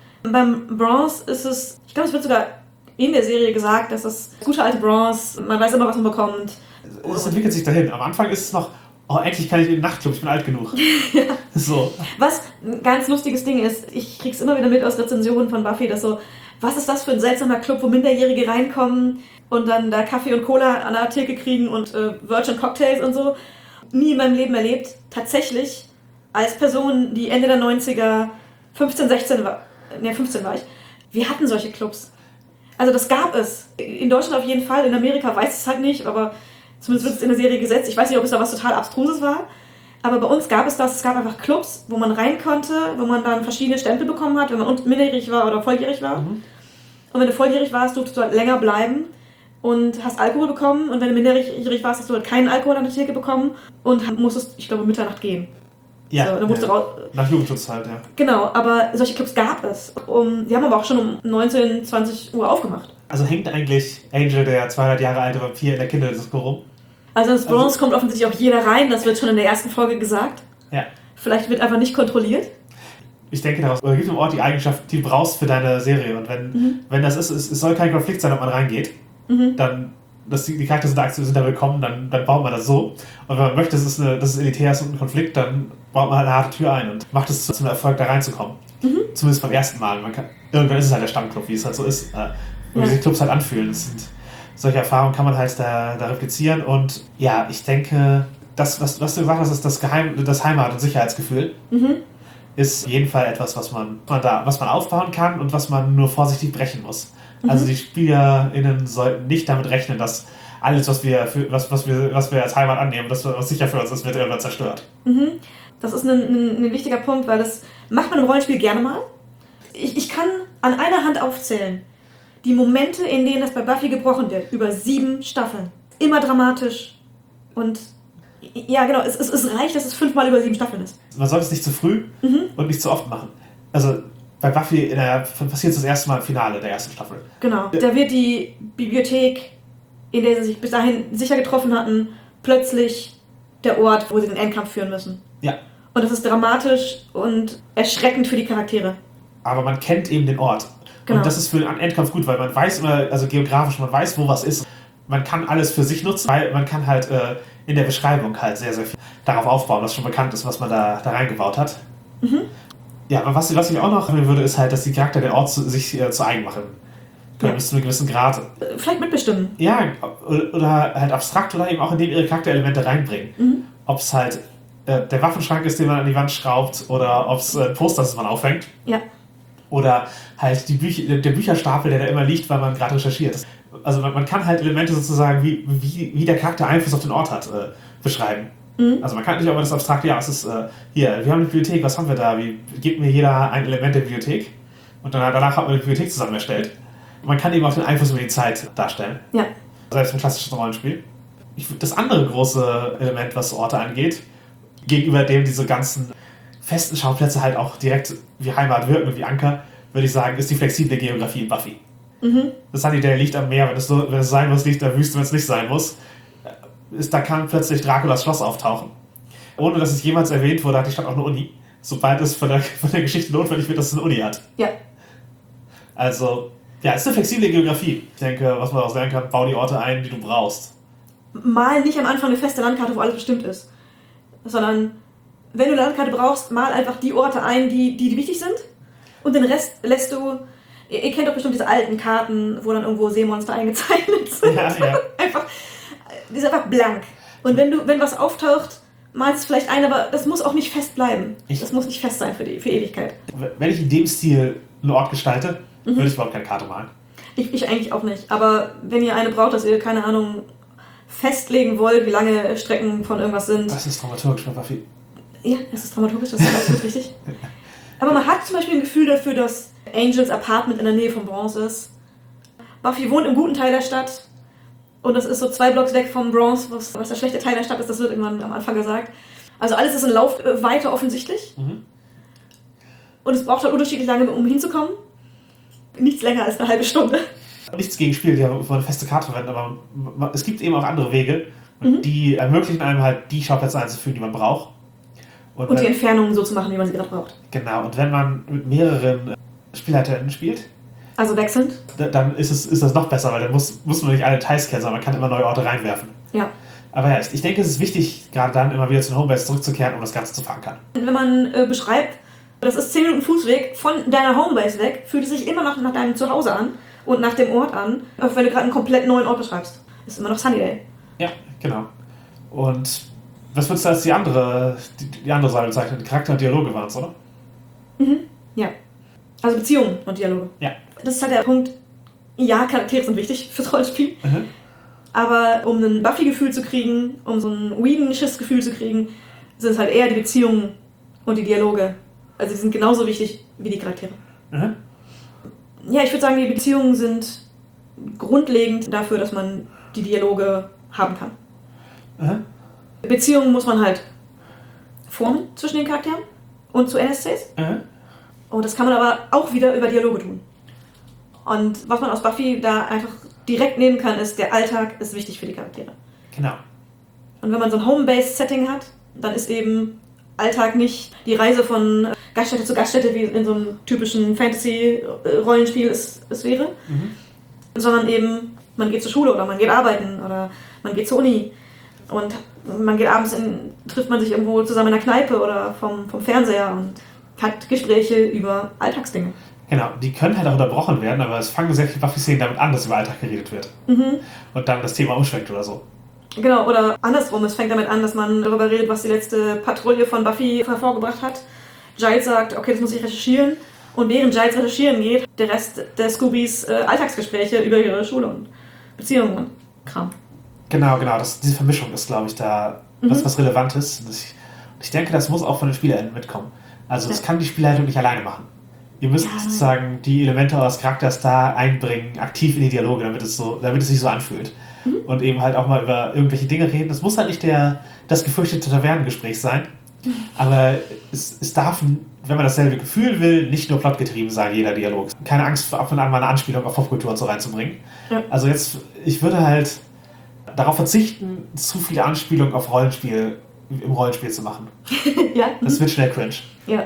Beim Bronze ist es, ich glaube, es wird sogar in der Serie gesagt, dass das gute alte Bronze, man weiß immer, was man bekommt.
Es entwickelt sich dahin. Am Anfang ist es noch, oh, endlich kann ich in den Nachtclub, ich bin alt genug. Ja. So.
Was ein ganz lustiges Ding ist, ich krieg's immer wieder mit aus Rezensionen von Buffy, dass so, was ist das für ein seltsamer Club, wo Minderjährige reinkommen und dann da Kaffee und Cola an der Theke kriegen und äh, Virgin Cocktails und so. Nie in meinem Leben erlebt. Tatsächlich, als Person, die Ende der neunziger, fünfzehn, sechzehn war, ne, fünfzehn war ich, wir hatten solche Clubs. Also das gab es. In Deutschland auf jeden Fall, in Amerika weiß ich es halt nicht, aber zumindest wird es in der Serie gesetzt. Ich weiß nicht, ob es da was total Abstruses war, aber bei uns gab es das. Es gab einfach Clubs, wo man rein konnte, wo man dann verschiedene Stempel bekommen hat, wenn man minderjährig war oder volljährig war. Mhm. Und wenn du volljährig warst, durftest du halt länger bleiben und hast Alkohol bekommen. Und wenn du minderjährig warst, hast du halt keinen Alkohol an der Theke bekommen und musstest, ich glaube, Mitternacht gehen.
Ja,
so, dann musst
ja.
du raus.
Nach Jugendschutz halt, ja.
Genau, aber solche Clubs gab es. Um, die haben aber auch schon um neunzehn, zwanzig Uhr aufgemacht.
Also hängt eigentlich Angel, der zweihundert Jahre alte Vampir, in der Kinderdisco rum?
Also ins Bronze also, kommt offensichtlich auch jeder rein, das wird schon in der ersten Folge gesagt.
Ja.
Vielleicht wird einfach nicht kontrolliert.
Ich denke daraus, oder gibt dem Ort die Eigenschaft, die du brauchst für deine Serie. Und wenn, mhm. wenn das ist, es, es soll kein Konflikt sein, ob man reingeht, mhm. dann, dass die, die Charakter sind da, sind da willkommen, dann, dann baut man das so. Und wenn man möchte, dass es, eine, dass es elitär ist und ein Konflikt, dann baut man halt eine harte Tür ein und macht es zu einem Erfolg, da reinzukommen. Mhm. Zumindest beim ersten Mal. Man kann, irgendwann ist es halt der Stammclub, wie es halt so ist. Äh, wie ja. sich Clubs halt anfühlen. Das sind, solche Erfahrungen kann man halt da, da replizieren. Und ja, ich denke, das, was, was du gesagt hast, ist das, Geheim, das Heimat- und Sicherheitsgefühl. Mhm. Ist auf jeden Fall etwas, was man, man da, was man aufbauen kann und was man nur vorsichtig brechen muss. Mhm. Also die SpielerInnen sollten nicht damit rechnen, dass alles, was wir, für, was, was wir, was wir als Heimat annehmen, das, was sicher für uns ist, wird irgendwann zerstört.
Mhm. Das ist ein, ein, ein wichtiger Punkt, weil das macht man im Rollenspiel gerne mal. Ich, ich kann an einer Hand aufzählen, die Momente, in denen das bei Buffy gebrochen wird, über sieben Staffeln. Immer dramatisch. Und ja, genau, es, es, es reicht, dass es fünfmal über sieben Staffeln ist.
Man sollte es nicht zu früh mhm. und nicht zu oft machen. Also bei Buffy in der, passiert es das erste Mal im Finale der ersten Staffel.
Genau, da wird die Bibliothek, in der sie sich bis dahin sicher getroffen hatten, plötzlich der Ort, wo sie den Endkampf führen müssen.
Ja.
Und das ist dramatisch und erschreckend für die Charaktere.
Aber man kennt eben den Ort. Genau. Und das ist für einen Endkampf gut, weil man weiß immer, also geografisch, man weiß, wo was ist. Man kann alles für sich nutzen, weil man kann halt äh, in der Beschreibung halt sehr, sehr viel darauf aufbauen, was schon bekannt ist, was man da, da reingebaut hat. Mhm. Ja, aber was, was ich auch noch sagen würde, ist halt, dass die Charakter den Ort zu, sich äh, zu eigen machen können, ja. bis zu einem gewissen Grad.
Vielleicht mitbestimmen.
Ja, oder halt abstrakt oder eben auch indem ihre Charakterelemente reinbringen. Mhm. Ob es halt äh, der Waffenschrank ist, den man an die Wand schraubt, oder ob es ein äh, Poster ist, das man aufhängt.
Ja.
Oder halt die Bücher, der Bücherstapel, der da immer liegt, weil man gerade recherchiert. Also man, man kann halt Elemente sozusagen, wie, wie, wie der Charakter Einfluss auf den Ort hat, äh, beschreiben. Mhm. Also man kann nicht aber das abstrakt, ja, es ist, äh, hier, wir haben eine Bibliothek, was haben wir da? Wie, gibt mir jeder ein Element der Bibliothek? Und dann, danach hat man eine Bibliothek zusammen erstellt. Man kann eben auch den Einfluss über die Zeit darstellen.
Ja.
Selbst im klassischen Rollenspiel. Ich, das andere große Element, was Orte angeht, gegenüber dem diese ganzen festen Schauplätze halt auch direkt wie Heimat wirken und wie Anker, würde ich sagen, ist die flexible Geografie in Buffy.
Mhm.
Das Sunnydale liegt am Meer, wenn es, so, wenn es sein muss, liegt in der Wüste, wenn es nicht sein muss. Ist, da kann plötzlich Draculas Schloss auftauchen. Ohne dass es jemals erwähnt wurde, hat die Stadt auch eine Uni. Sobald es von der, von der Geschichte notwendig wird, dass es eine Uni hat.
Ja.
Also, ja, es ist eine flexible Geografie. Ich denke, was man auch sagen kann, bau die Orte ein, die du brauchst.
Mal nicht am Anfang eine feste Landkarte, wo alles bestimmt ist. Sondern, wenn du eine Landkarte brauchst, mal einfach die Orte ein, die, die, die wichtig sind. Und den Rest lässt du... Ihr, ihr kennt doch bestimmt diese alten Karten, wo dann irgendwo Seemonster eingezeichnet sind.
Ja, ja.
Einfach, die ist einfach blank. Und wenn du, wenn was auftaucht, malst es vielleicht ein, aber das muss auch nicht fest bleiben.
Ich-
Das muss nicht fest sein für die für Ewigkeit.
Wenn ich in dem Stil einen Ort gestalte,
Mhm.
würde ich überhaupt keine Karte malen.
Ich, ich eigentlich auch nicht. Aber wenn ihr eine braucht, dass ihr, keine Ahnung, festlegen wollt, wie lange Strecken von irgendwas sind.
Das ist dramaturgisch bei Buffy.
Ja, das ist dramaturgisch, das ist absolut richtig. Aber man hat zum Beispiel ein Gefühl dafür, dass Angels Apartment in der Nähe von Bronze ist. Buffy wohnt im guten Teil der Stadt. Und das ist so zwei Blocks weg vom Bronze, was, was der schlechte Teil der Stadt ist, das wird irgendwann am Anfang gesagt. Also alles ist in Laufweite offensichtlich.
Mhm.
Und es braucht halt unterschiedlich lange, um hinzukommen. Nichts länger als eine halbe Stunde.
Nichts gegen Spiele, die man eine feste Karte verwenden, aber man- es gibt eben auch andere Wege, und
Mhm.
die ermöglichen einem halt die Schauplätze einzuführen, die man braucht. Und,
Und die
wenn,
Entfernungen so zu machen, wie man sie gerade braucht.
genau, und wenn man mit mehreren SpielleiterInnen spielt,
Also wechselnd.
da- dann ist, es, ist das noch besser, weil dann muss, muss man nicht alle Details kennen, sondern man kann immer neue Orte reinwerfen.
Ja.
Aber ja, ich denke, es ist wichtig, gerade dann immer wieder zu den Homebase zurückzukehren, um das Ganze zu verankern.
Wenn man äh, beschreibt, das ist zehn Minuten Fußweg von deiner Homebase weg, fühlt es sich immer noch nach deinem Zuhause an und nach dem Ort an, auch wenn du gerade einen komplett neuen Ort beschreibst. Ist immer noch Sunnydale.
Ja, genau. Und was würdest du als die andere, die, die andere Seite bezeichnen? Charakter und Dialoge waren es, oder?
Mhm. Ja. Also Beziehungen und Dialoge.
Ja.
Das ist halt der Punkt, ja, Charaktere sind wichtig fürs Rollenspiel,
Mhm.
aber um ein Buffy-Gefühl zu kriegen, um so ein Whedon-Schiss-Gefühl zu kriegen, sind es halt eher die Beziehungen und die Dialoge. Also die sind genauso wichtig wie die Charaktere.
Mhm.
Ja, ich würde sagen, die Beziehungen sind grundlegend dafür, dass man die Dialoge haben kann.
Mhm.
Beziehungen muss man halt formen zwischen den Charakteren und zu N S Cs.
Mhm.
Und das kann man aber auch wieder über Dialoge tun. Und was man aus Buffy da einfach direkt nehmen kann, ist, der Alltag ist wichtig für die Charaktere.
Genau.
Und wenn man so ein Home-Based-Setting hat, dann ist eben Alltag nicht die Reise von Gaststätte zu Gaststätte, wie in so einem typischen Fantasy-Rollenspiel es, es wäre,
Mhm.
sondern eben, man geht zur Schule oder man geht arbeiten oder man geht zur Uni und man geht abends, in, trifft man sich irgendwo zusammen in der Kneipe oder vom, vom Fernseher und hat Gespräche über Alltagsdinge.
Genau, die können halt auch unterbrochen werden, aber es fangen sehr viele Buffy-Szenen damit an, dass über Alltag geredet wird.
Mhm.
Und dann das Thema umschwenkt oder so.
Genau, oder andersrum, es fängt damit an, dass man darüber redet, was die letzte Patrouille von Buffy hervorgebracht hat. Giles sagt, okay, das muss ich recherchieren. Und während Giles recherchieren geht, der Rest der Scoobies äh, Alltagsgespräche über ihre Schule und Beziehungen und Kram.
Genau, genau, das, diese Vermischung ist, glaube ich, da
Mhm.
was, was relevant ist. Und ich, ich denke, das muss auch von den SpielerInnen mitkommen. Also das
Ja.
kann die Spielleitung nicht alleine machen. Ihr müsst
Ja.
sozusagen die Elemente eures Charakters da einbringen, aktiv in die Dialoge, damit es, so, damit es sich so anfühlt.
Mhm.
Und eben halt auch mal über irgendwelche Dinge reden. Das muss halt nicht der, das gefürchtete Tavernengespräch sein, aber es, es darf, wenn man dasselbe Gefühl will, nicht nur plotgetrieben sein, jeder Dialog. Keine Angst, ab und an mal eine Anspielung auf Popkultur und so reinzubringen.
Ja.
Also jetzt, ich würde halt darauf verzichten, zu viele Anspielungen auf Rollenspiel im Rollenspiel zu machen.
ja?
Das
Mhm.
wird schnell cringe.
Ja.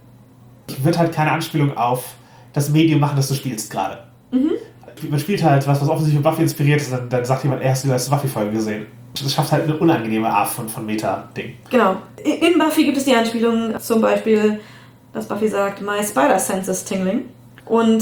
Ich würde halt keine Anspielung auf das Medium machen, das du spielst gerade.
Mhm.
Man spielt halt was, was offensichtlich von Buffy inspiriert ist, und dann, dann sagt jemand, er hast die letzte Buffy-Folge gesehen. Das schafft halt eine unangenehme Art von, von Meta-Ding.
Genau. In Buffy gibt es die Anspielung, zum Beispiel, dass Buffy sagt, my spider sense is tingling. Und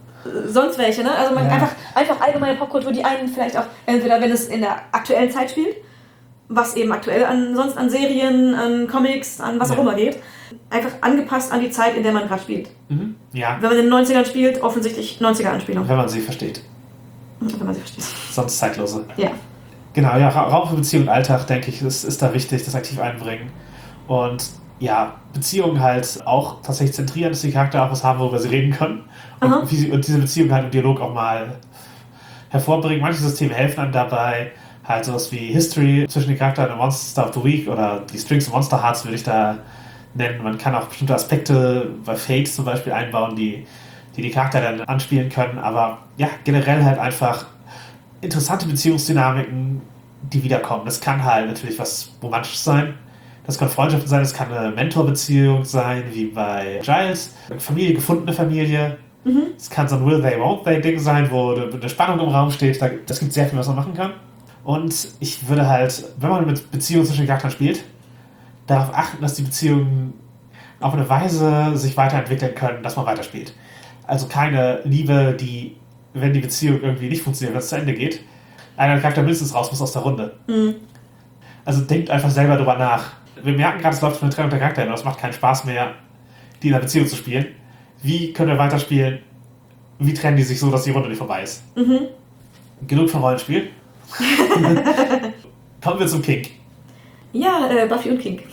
sonst welche, ne? Also man
Ja.
einfach, einfach allgemeine Popkultur, die einen vielleicht auch, entweder wenn es in der aktuellen Zeit spielt, was eben aktuell ansonsten an Serien, an Comics, an was auch
Ja.
immer geht, einfach angepasst an die Zeit, in der man gerade spielt.
Mhm. Ja,
Wenn man in den neunzigern spielt, offensichtlich neunziger-Anspielung.
wenn man sie versteht.
Wenn man sie versteht.
Sonst zeitlose.
Ja.
Genau, ja, Ra- Raum für Beziehung und Alltag, denke ich, ist, ist da wichtig, das aktiv einbringen. Und ja, Beziehungen halt auch tatsächlich zentrieren, dass die Charaktere auch was haben, worüber sie reden können. Und, wie sie, und diese Beziehung halt im Dialog auch mal hervorbringen. Manche Systeme helfen einem dabei. Halt sowas wie History zwischen den Charakteren und Monster of the Week oder die Strings und Monster Hearts würde ich da nennen. Man kann auch bestimmte Aspekte bei Fates zum Beispiel einbauen, die die, die Charakter dann anspielen können. Aber ja, generell halt einfach interessante Beziehungsdynamiken, die wiederkommen. Das kann halt natürlich was Romantisches sein. Das kann Freundschaften sein, das kann eine Mentorbeziehung sein, wie bei Giles. Eine Familie, gefundene Familie. Es mhm. kann so ein Will They, Won't They Ding sein, wo eine Spannung im Raum steht. Das gibt sehr viel, was man machen kann. Und ich würde halt, wenn man mit Beziehungen zwischen den Charakteren spielt, darauf achten, dass die Beziehungen auf eine Weise sich weiterentwickeln können, dass man weiterspielt. Also keine Liebe, die, wenn die Beziehung irgendwie nicht funktioniert, wenn es zu Ende geht, einer Charakter mindestens raus muss aus der Runde. Mhm. Also denkt einfach selber drüber nach. Wir merken gerade, es läuft für eine Trennung der Charaktere, aber es macht keinen Spaß mehr, die in der Beziehung zu spielen. Wie können wir weiterspielen? Wie trennen die sich so, dass die Runde nicht vorbei ist? Mhm. Genug von Rollenspiel. Kommen wir zum Kink.
Ja, äh, Buffy und Kink.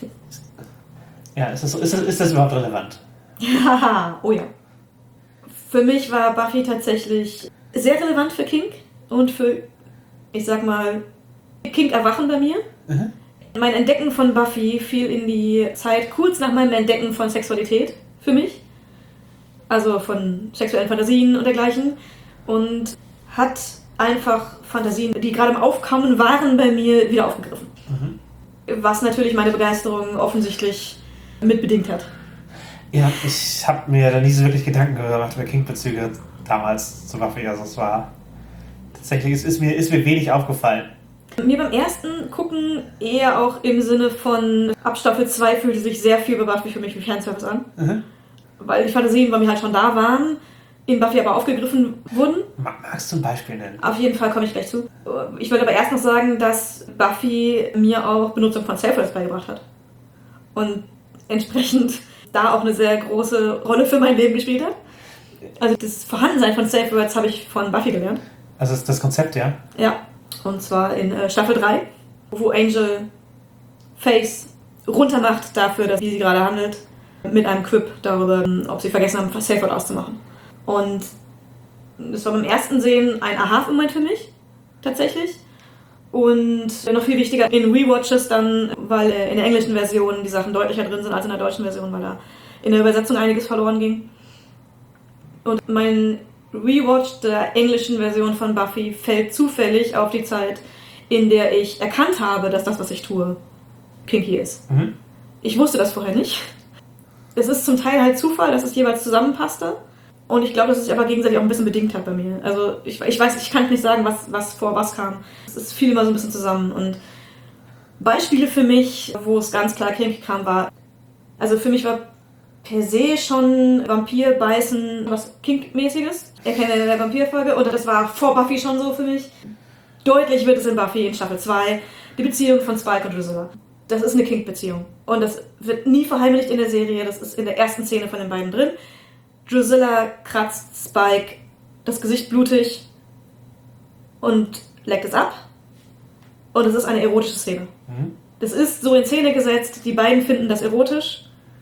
Ja, ist das, ist, das, ist das überhaupt relevant?
Ja, oh ja. Für mich war Buffy tatsächlich sehr relevant für Kink und für, ich sag mal, Kink-Erwachen bei mir. Mhm. Mein Entdecken von Buffy fiel in die Zeit kurz nach meinem Entdecken von Sexualität für mich. Also von sexuellen Fantasien und dergleichen. Und hat einfach Fantasien, die gerade im Aufkommen waren, bei mir wieder aufgegriffen. Mhm. Was natürlich meine Begeisterung offensichtlich mitbedingt hat.
Ja, ich habe mir da nie so wirklich Gedanken gemacht über Kink-Bezüge damals zu Buffy. Also es war tatsächlich, es ist mir, ist mir wenig aufgefallen.
Mir beim ersten Gucken eher auch im Sinne von ab Staffel zwei fühlte sich sehr viel bei Buffy für mich wie Fanservice an. Mhm. Weil die Fantasien bei mir halt schon da waren, in Buffy aber aufgegriffen wurden.
Magst du ein Beispiel nennen?
Auf jeden Fall komme ich gleich zu. Ich würde aber erst noch sagen, dass Buffy mir auch Benutzung von Safe Words beigebracht hat. Und entsprechend da auch eine sehr große Rolle für mein Leben gespielt hat. Also das Vorhandensein von Safe Words habe ich von Buffy gelernt.
Also das, das Konzept, ja?
Ja, und zwar in äh, Staffel drei, wo Angel Faith runtermacht dafür, dass wie sie gerade handelt, mit einem Quip darüber, ob sie vergessen haben, Safe Word auszumachen. Und das war beim ersten Sehen ein Aha-Moment für mich, tatsächlich. Und noch viel wichtiger in Rewatches dann, weil in der englischen Version die Sachen deutlicher drin sind als in der deutschen Version, weil da in der Übersetzung einiges verloren ging. Und mein Rewatch der englischen Version von Buffy fällt zufällig auf die Zeit, in der ich erkannt habe, dass das, was ich tue, kinky ist. Mhm. Ich wusste das vorher nicht. Es ist zum Teil halt Zufall, dass es jeweils zusammenpasste. Und ich glaube, dass es sich aber gegenseitig auch ein bisschen bedingt hat bei mir. Also ich, ich weiß, ich kann nicht sagen, was, was vor was kam. Es fiel immer so ein bisschen zusammen. Und Beispiele für mich, wo es ganz klar kinky kam, war, also für mich war per se schon Vampirbeißen was Kink-mäßiges. Erkenne in der Vampir-Folge. Und das war vor Buffy schon so für mich. Deutlich wird es in Buffy in Staffel zwei. Die Beziehung von Spike und Drusilla. Das ist eine Kink-Beziehung. Und das wird nie verheimlicht in der Serie. Das ist in der ersten Szene von den beiden drin. Drusilla kratzt Spike das Gesicht blutig und leckt es ab. Und es ist eine erotische Szene. Mhm. Das ist so in Szene gesetzt. Die beiden finden das erotisch.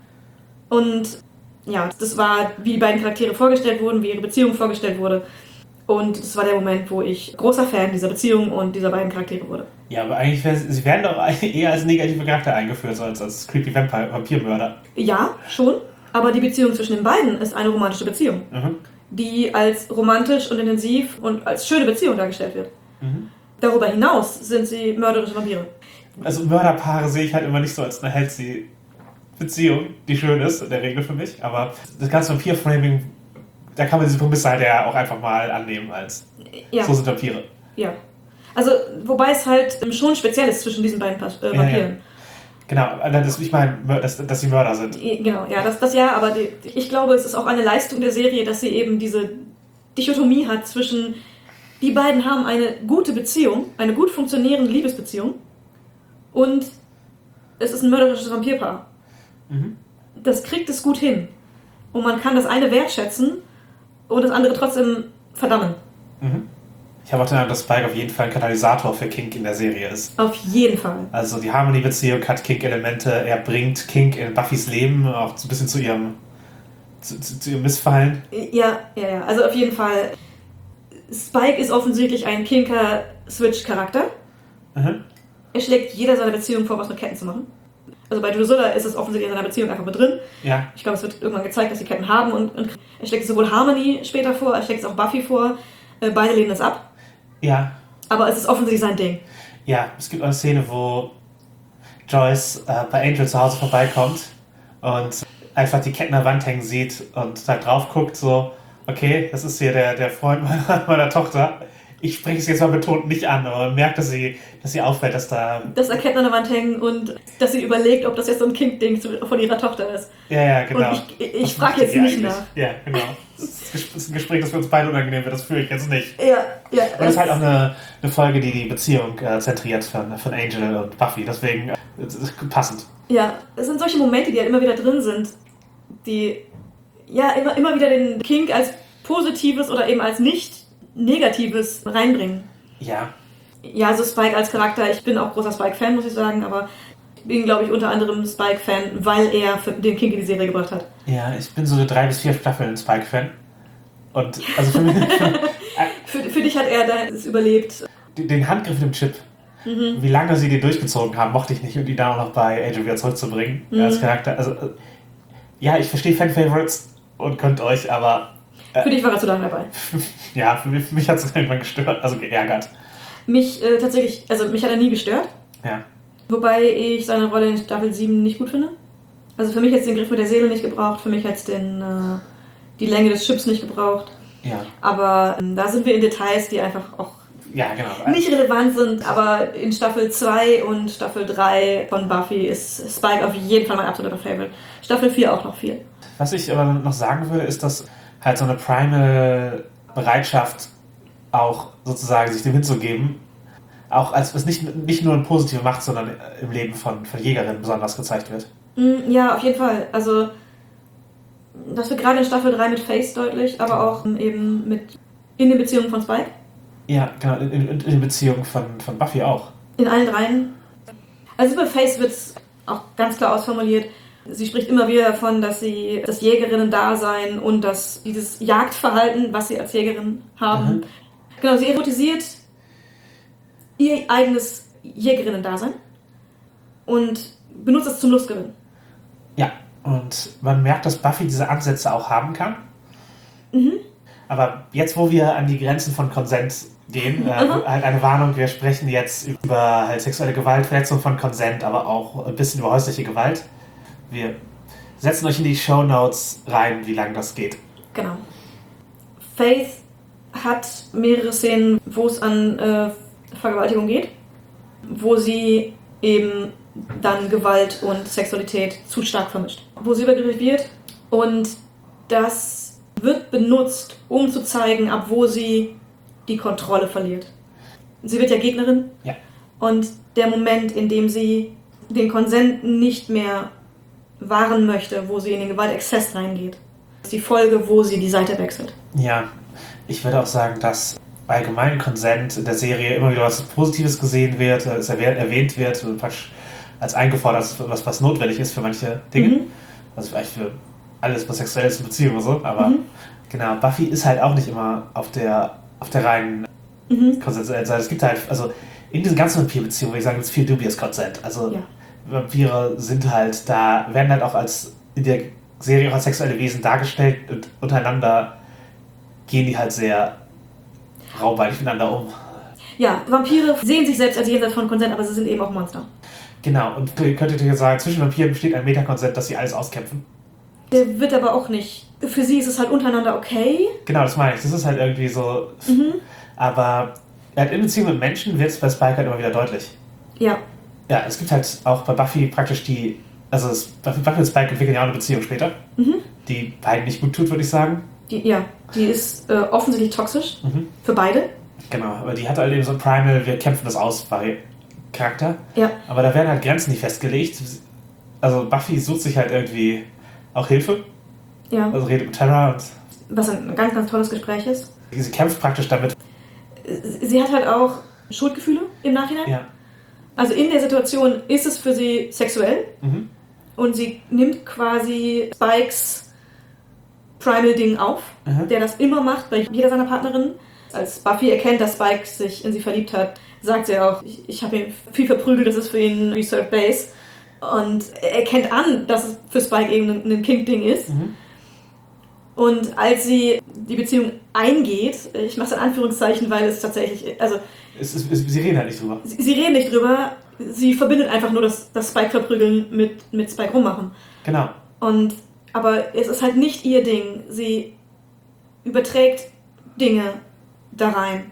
Und ja, das war, wie die beiden Charaktere vorgestellt wurden, wie ihre Beziehung vorgestellt wurde. Und das war der Moment, wo ich großer Fan dieser Beziehung und dieser beiden Charaktere wurde.
Ja, aber eigentlich, sie werden doch eher als negative Charakter eingeführt, als als creepy Vampire, Vampirmörder.
Ja, schon. Aber die Beziehung zwischen den beiden ist eine romantische Beziehung, mhm. die als romantisch und intensiv und als schöne Beziehung dargestellt wird. Mhm. Darüber hinaus sind sie mörderische Vampire.
Also Mörderpaare sehe ich halt immer nicht so als eine healthy Beziehung, die schön ist, in der Regel für mich. Aber das ganze Vampir-Framing, da kann man diese Prämisse halt ja auch einfach mal annehmen als ja. so sind Vampire.
Ja. Also, wobei es halt schon speziell ist zwischen diesen beiden äh, Vampiren. Ja, ja.
Genau, das, ich meine, dass, dass sie Mörder sind.
Genau, ja, das, das ja, aber die, ich glaube, es ist auch eine Leistung der Serie, dass sie eben diese Dichotomie hat zwischen, die beiden haben eine gute Beziehung, eine gut funktionierende Liebesbeziehung und es ist ein mörderisches Vampirpaar. Mhm. Das kriegt es gut hin. Und man kann das eine wertschätzen und das andere trotzdem verdammen. Mhm.
Ich habe auch den Eindruck, dass Spike auf jeden Fall ein Katalysator für Kink in der Serie ist.
Auf jeden Fall.
Also die Harmony-Beziehung hat Kink-Elemente. Er bringt Kink in Buffys Leben auch so ein bisschen zu ihrem, zu, zu, zu ihrem Missfallen.
Ja, ja, ja. Also auf jeden Fall. Spike ist offensichtlich ein Kinker-Switch-Charakter.
Mhm.
Er schlägt jeder seiner Beziehungen vor, was mit Ketten zu machen. Also bei Drusilla ist es offensichtlich in seiner Beziehung einfach mit drin.
Ja.
Ich glaube, es wird irgendwann gezeigt, dass sie Ketten haben. Und, und er schlägt sowohl Harmony später vor, er schlägt es auch Buffy vor. Äh, beide lehnen es ab.
Ja.
Aber es ist offensichtlich sein Ding.
Ja, es gibt auch eine Szene, wo Joyce äh, bei Angel zu Hause vorbeikommt und einfach die Ketten an der Wand hängen sieht und da drauf guckt, so, okay, das ist hier der, der Freund meiner, meiner Tochter. Ich spreche es jetzt mal betont nicht an, aber man merkt, dass sie, dass sie auffällt, dass da...
Dass da Ketten an der Wand hängen und dass sie überlegt, ob das jetzt so ein Kink-Ding von ihrer Tochter ist.
Ja, ja, genau.
Und ich, ich frage jetzt nicht nach.
Ja, genau. Das ist ein Gespräch, das für uns beide unangenehm wird, das führe ich jetzt nicht.
Ja, ja.
Und das ist halt auch eine, eine Folge, die die Beziehung äh, zentriert von, von Angel und Buffy, deswegen äh, passend.
Ja, es sind solche Momente, die halt immer wieder drin sind, die ja immer, immer wieder den Kink als Positives oder eben als nicht Negatives reinbringen.
Ja.
Ja, also Spike als Charakter, ich bin auch großer Spike-Fan, muss ich sagen, aber ich bin, glaube ich, unter anderem Spike-Fan, weil er für den Kink in die Serie gebracht hat.
Ja, ich bin so drei bis vier Staffeln Spike-Fan. Und also für mich...
für, für dich hat er das überlebt.
Den Handgriff im Chip, mhm. wie lange sie den durchgezogen haben, mochte ich nicht, und die dann auch noch bei Angel wieder zurückzubringen mhm. als Charakter. Also, ja, ich verstehe Fan-Favorites und könnt euch, aber...
Für dich war er zu lange dabei.
Ja, für mich, für mich hat es irgendwann gestört, also geärgert.
Mich äh, tatsächlich, also mich hat er nie gestört.
Ja.
Wobei ich seine Rolle in Staffel sieben nicht gut finde. Also für mich hat es den Griff mit der Seele nicht gebraucht, für mich hat es den, äh, die Länge des Chips nicht gebraucht.
Ja.
Aber ähm, da sind wir in Details, die einfach auch
ja, genau.
nicht relevant sind. Aber in Staffel zwei und Staffel drei von Buffy ist Spike auf jeden Fall mein absoluter Favorite. Staffel vier auch noch viel.
Was ich aber noch sagen würde, ist, dass halt so eine Primal-Bereitschaft auch sozusagen sich dem hinzugeben, auch als was nicht, nicht nur eine positive Macht, sondern im Leben von, von Jägerinnen besonders gezeigt wird.
Ja, auf jeden Fall. Also das wird gerade in Staffel drei mit Faith deutlich, aber auch eben mit in den Beziehungen von Spike.
Ja, genau, in, in, in den Beziehungen von, von Buffy auch.
In allen dreien. Also bei Faith wird es auch ganz klar ausformuliert. Sie spricht immer wieder davon, dass sie das Jägerinnen-Dasein und das, dieses Jagdverhalten, was sie als Jägerin haben. Mhm. Genau, sie erotisiert ihr eigenes Jägerinnen-Dasein und benutzt es zum Lustgewinn.
Ja, und man merkt, dass Buffy diese Ansätze auch haben kann.
Mhm.
Aber jetzt, wo wir an die Grenzen von Konsent gehen, äh, mhm. halt eine Warnung, wir sprechen jetzt über halt sexuelle Gewalt, Verletzung von Konsent, aber auch ein bisschen über häusliche Gewalt. Wir setzen euch in die Shownotes rein, wie lange das geht.
Genau. Faith hat mehrere Szenen, wo es an äh, Vergewaltigung geht, wo sie eben dann Gewalt und Sexualität zu stark vermischt. Wo sie übergriffig wird und das wird benutzt, um zu zeigen, ab wo sie die Kontrolle verliert. Sie wird ja Gegnerin.
Ja.
Und der Moment, in dem sie den Konsent nicht mehr wahren möchte, wo sie in den Gewaltexzess reingeht, ist die Folge, wo sie die Seite wechselt.
Ja, ich würde auch sagen, dass allgemein Konsent in der Serie immer wieder was Positives gesehen wird, es erwähnt wird, praktisch als eingefordert, was, was notwendig ist für manche Dinge. Mhm. Also vielleicht für alles, was sexuell ist in Beziehungen oder so, aber mhm. genau, Buffy ist halt auch nicht immer auf der, auf der reinen mhm. Konsensseite. Es gibt halt, also in diesen ganzen Vampir-Beziehungen, würde ich sagen, gibt es viel dubious Consent. Also ja. Vampire sind halt da, werden halt auch als in der Serie auch als sexuelle Wesen dargestellt und untereinander gehen die halt sehr raubbeinig miteinander um.
Ja, Vampire sehen sich selbst als jenseits von Konsent, aber sie sind eben auch Monster.
Genau, und könntet ihr sagen, zwischen Vampiren besteht ein Metakonsent, dass sie alles auskämpfen.
Der wird aber auch nicht. Für sie ist es halt untereinander okay.
Genau, das meine ich. Das ist halt irgendwie so. Mhm. Aber in Beziehung mit Menschen wird es bei Spike halt immer wieder deutlich.
Ja.
Ja, es gibt halt auch bei Buffy praktisch die. Also es, Buffy und Spike entwickeln ja auch eine Beziehung später, mhm. die beiden nicht gut tut, würde ich sagen.
Die, ja, die ist äh, offensichtlich toxisch mhm. für beide.
Genau, aber die hat halt eben so ein Primal, wir kämpfen das aus, Charakter.
Ja.
Aber da werden halt Grenzen nicht festgelegt. Also Buffy sucht sich halt irgendwie auch Hilfe.
Ja.
Also redet mit Tara und...
Was ein ganz, ganz tolles Gespräch ist.
Sie kämpft praktisch damit.
sie hat halt auch Schuldgefühle im Nachhinein.
Ja.
Also in der Situation ist es für sie sexuell
Mhm.
und sie nimmt quasi Spikes Primal-Ding auf,
Mhm.
der das immer macht bei jeder seiner Partnerinnen. Als Buffy erkennt, dass Spike sich in sie verliebt hat, sagt sie auch, ich, ich habe ihn viel verprügelt, das ist für ihn Reserve Base. Und er erkennt an, dass es für Spike eben ein, ein Kink-Ding ist.
Mhm.
Und als sie die Beziehung eingeht, ich mache es in Anführungszeichen, weil es tatsächlich, also
Es ist, es, sie reden halt nicht drüber.
sie, sie reden nicht drüber, sie verbindet einfach nur das, das Spike verprügeln mit, mit Spike rummachen.
Genau.
Und, aber es ist halt nicht ihr Ding. Sie überträgt Dinge da rein.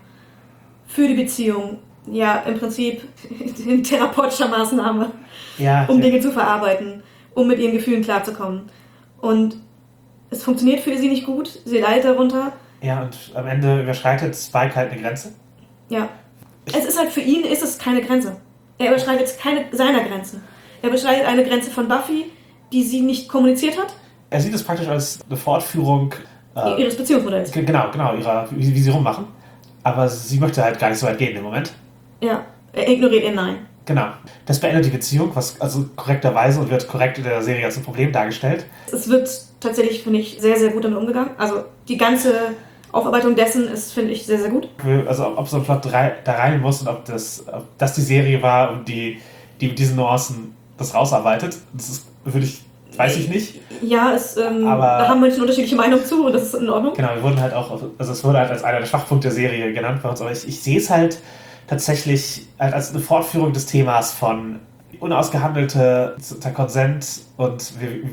Für die Beziehung. Ja, im Prinzip in therapeutischer Maßnahme,
Ja.
um
ja.
Dinge zu verarbeiten, um mit ihren Gefühlen klarzukommen. Und es funktioniert für sie nicht gut, sie leidet darunter.
Ja, und am Ende überschreitet Spike halt eine Grenze.
Ja. Es ist halt für ihn, ist es keine Grenze. Er überschreitet keine seiner Grenzen. Er überschreitet eine Grenze von Buffy, die sie nicht kommuniziert hat,
Er sieht es praktisch als eine Fortführung äh,
ihres Beziehungsmodells.
ge- genau, genau, ihrer, wie, wie sie rummachen. Aber sie möchte halt gar nicht so weit gehen im Moment.
Ja, er ignoriert ihr Nein.
Genau. Das beendet die Beziehung, was also korrekterweise und wird korrekt in der Serie als ein Problem dargestellt.
Es wird tatsächlich, finde ich, sehr, sehr gut damit umgegangen. Also die ganze Aufarbeitung dessen ist, finde ich, sehr, sehr gut.
Also ob so ein Plot drei, da rein muss und ob das, ob das die Serie war und die, die mit diesen Nuancen das rausarbeitet, das ist, würde ich, weiß ich nicht.
Ja, es, ähm,
Aber-
da haben Menschen unterschiedliche Meinungen zu und das ist in Ordnung.
Genau, wir wurden halt auch, also es wurde halt als einer der Schwachpunkte der Serie genannt bei uns, aber ich, ich sehe es halt tatsächlich halt als eine Fortführung des Themas von unausgehandelte Konsent und wir,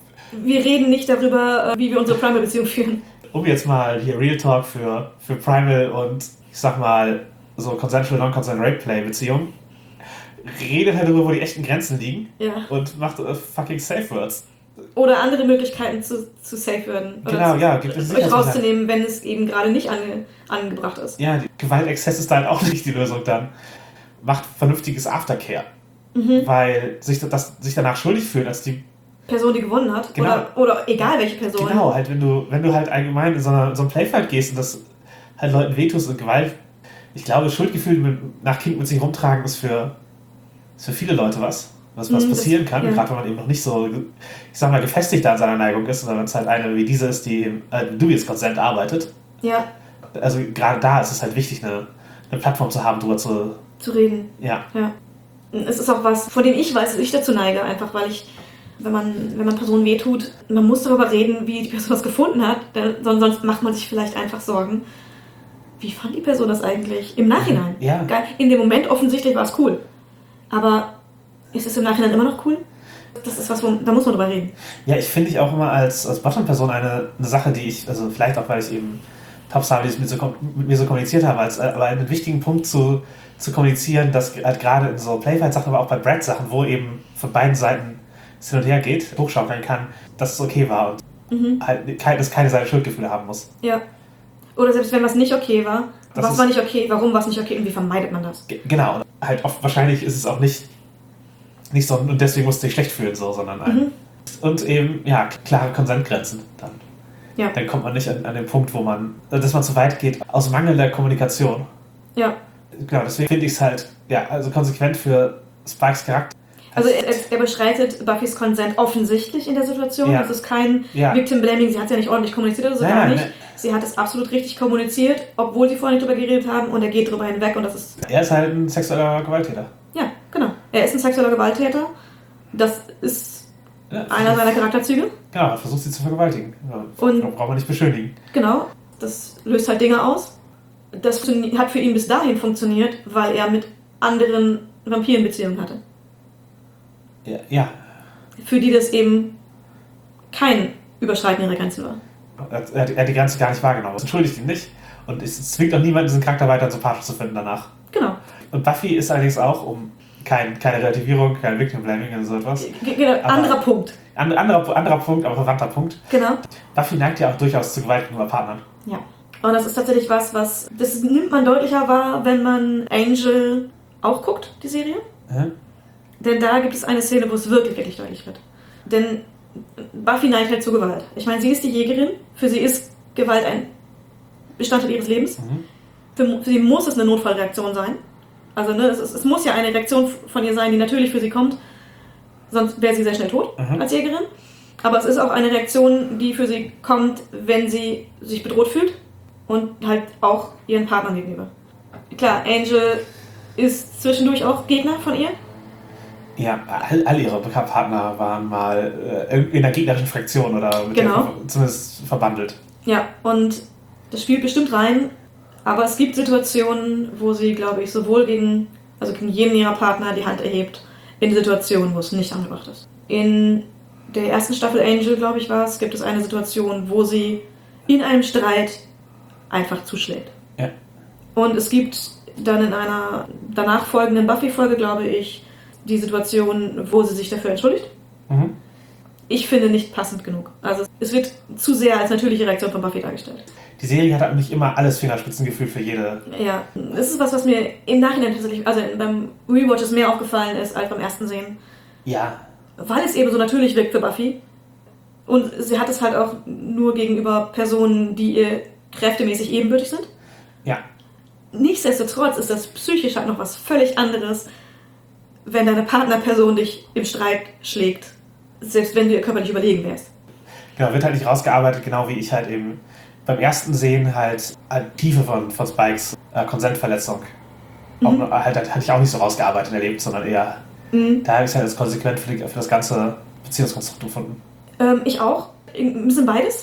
Wir reden nicht darüber, äh, wie wir unsere Primal-Beziehung führen.
um jetzt mal hier Real Talk für, für Primal und ich sag mal so Consensual, Non-Consent Rape-Play-Beziehungen, redet halt darüber, wo die echten Grenzen liegen
Ja.
und macht äh, fucking Safe Words.
Oder andere Möglichkeiten zu, zu safe werden. Oder
Genau,
zu,
ja, gibt es sicher
euch
so
rauszunehmen, wenn es eben gerade nicht ange, angebracht ist.
Ja, die Gewaltexzess ist da halt auch nicht die Lösung dann. Macht vernünftiges Aftercare.
Mhm.
Weil sich, das, sich danach schuldig fühlen, als die.
Person, die gewonnen hat.
Genau.
Oder, oder egal welche Person.
Genau, halt, wenn du, wenn du halt allgemein in so, eine, so ein Playfight gehst und das halt Leuten wehtust und Gewalt. Ich glaube, Schuldgefühle mit, nach Kind mit sich rumtragen ist für, ist für viele Leute was. Was, was
Mhm, das-
passieren kann,
ja.
gerade wenn man eben noch nicht so, ich sag mal, gefestigt an seiner Neigung ist, sondern wenn es halt eine wie diese ist, die im äh, Dubious Consent arbeitet.
Ja,
Also gerade da ist es halt wichtig, eine, eine Plattform zu haben, drüber zu.
zu reden.
Ja.
Ja. Es ist auch was, von dem ich weiß, dass ich dazu neige, einfach weil ich, wenn man, wenn man Personen wehtut, man muss darüber reden, wie die Person das gefunden hat, denn sonst sonst macht man sich vielleicht einfach Sorgen. Wie fand die Person das eigentlich? Im Nachhinein.
Ja.
Geil. In dem Moment offensichtlich war es cool. Aber ist es im Nachhinein immer noch cool? Das ist was, wo, da muss man drüber reden.
Ja, ich finde ich auch immer als, als Bottom-Person eine, eine Sache, die ich, also vielleicht auch, weil ich eben Tops habe, die es mit, so, kom- mit mir so kommuniziert haben, als, aber einen wichtigen Punkt zu, zu kommunizieren, dass halt gerade in so Playfight-Sachen, aber auch bei Brad-Sachen, wo eben von beiden Seiten es hin und her geht, hochschaukeln kann, dass es okay war und
Mhm.
halt kein, dass keine Seite Schuldgefühle haben muss.
Ja. Oder selbst wenn was nicht okay war.
Das
was
ist-
war nicht okay? Warum war es nicht okay? Und wie vermeidet man das?
Ge- Genau, und halt oft wahrscheinlich ist es auch nicht, nicht so, und deswegen musst du dich schlecht fühlen, so, sondern ein,
Mhm.
und eben, ja, klare Konsentgrenzen dann.
Ja.
Dann kommt man nicht an, an den Punkt, wo man, dass man zu weit geht, aus mangelnder Kommunikation.
Ja.
Genau, deswegen finde ich es halt, ja, also konsequent für Spikes Charakter.
Also er, er überschreitet Buffys Consent offensichtlich in der Situation.
Ja.
Das ist kein
Ja.
Victim Blaming. Sie hat es ja nicht ordentlich kommuniziert oder so,
Nein,
gar
nein,
nicht.
nein.
Sie hat es absolut richtig kommuniziert, obwohl sie vorher nicht drüber geredet haben und er geht drüber hinweg und das ist,
Er ist halt ein sexueller Gewalttäter.
ja, genau. Er ist ein sexueller Gewalttäter. Das ist
Ja,
einer seiner Charakterzüge.
Genau, er versucht sie zu vergewaltigen. Ja,
Und-
braucht man nicht beschönigen.
Genau. Das löst halt Dinge aus. Das fun- hat für ihn bis dahin funktioniert, weil er mit anderen Vampiren Beziehungen hatte.
Ja, ja.
Für die das eben kein Überschreiten ihrer Grenzen war.
Er, hat- er, hat- er hat die Grenze gar nicht wahrgenommen. Das entschuldigt ihn nicht. Und es zwingt auch niemanden, diesen Charakter weiter sympathisch zu finden danach.
Genau.
Und Buffy ist allerdings auch, um kein, keine Relativierung, kein Victim Blaming oder so etwas.
G- Genau,
Aber-
anderer Punkt.
And, anderer, anderer Punkt, aber verwandter Punkt.
Genau.
Buffy neigt ja auch durchaus zu Gewalt gegenüber Partnern.
Ja. Und das ist tatsächlich was, was. Das nimmt man deutlicher wahr, wenn man Angel auch guckt, die Serie.
Mhm.
Denn da gibt es eine Szene, wo es wirklich, wirklich deutlich wird. Denn Buffy neigt halt zu Gewalt. Ich meine, sie ist die Jägerin. Für sie ist Gewalt ein Bestandteil ihres Lebens.
Mhm.
für, für sie muss es eine Notfallreaktion sein. Also ne, es, es muss ja eine Reaktion von ihr sein, die natürlich für sie kommt. Sonst wäre sie sehr schnell tot mhm. als Jägerin. Aber es ist auch eine Reaktion, die für sie kommt, wenn sie sich bedroht fühlt. Und halt auch ihren Partnern gegenüber. Klar, Angel ist zwischendurch auch Gegner von ihr.
Ja, all, all ihre Partner waren mal äh, in einer gegnerischen Fraktion oder mit
genau.
der zumindest verbandelt.
Ja, und das spielt bestimmt rein. Aber es gibt Situationen, wo sie, glaube ich, sowohl gegen, also gegen jeden ihrer Partner die Hand erhebt, in Situationen, wo es nicht angebracht ist. In der ersten Staffel Angel, glaube ich, war es, gibt es eine Situation, wo sie in einem Streit einfach zuschlägt.
Ja.
Und es gibt dann in einer danach folgenden Buffy-Folge, glaube ich, die Situation, wo sie sich dafür entschuldigt.
Mhm.
Ich finde nicht passend genug. Also es wird zu sehr als natürliche Reaktion von Buffy dargestellt.
Die Serie hat nicht immer alles Fingerspitzengefühl für jede.
Ja, das ist was, was mir im Nachhinein tatsächlich, also beim Rewatch mehr aufgefallen ist als beim ersten Sehen.
Ja.
Weil es eben so natürlich wirkt für Buffy. Und sie hat es halt auch nur gegenüber Personen, die ihr kräftemäßig ebenbürtig sind.
Ja.
Nichtsdestotrotz ist das psychisch halt noch was völlig anderes, wenn deine Partnerperson dich im Streit schlägt, selbst wenn du ihr körperlich überlegen wärst.
Genau, wird halt nicht rausgearbeitet, genau wie ich halt eben beim ersten Sehen halt die Tiefe von, von Spikes äh, Konsentverletzung mhm. auch, halt, halt, hatte ich auch nicht so rausgearbeitet erlebt, sondern eher, mhm. da habe ich es halt als konsequent für, die, für das ganze Beziehungskonstrukt gefunden.
Ähm, ich auch. Ein bisschen beides.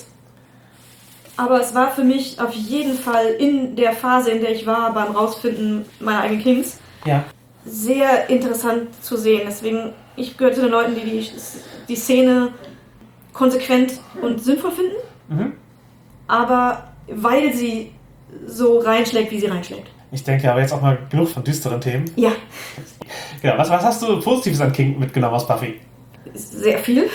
Aber es war für mich auf jeden Fall in der Phase, in der ich war, beim Rausfinden meiner eigenen Kings,
ja.
sehr interessant zu sehen. Deswegen, ich gehöre zu den Leuten, die die, die Szene konsequent und sinnvoll finden. Mhm. Aber weil sie so reinschlägt, wie sie reinschlägt.
Ich denke aber jetzt auch mal genug von düsteren Themen.
Ja.
Genau, was, was hast du Positives an King mitgenommen aus Buffy?
Sehr viel.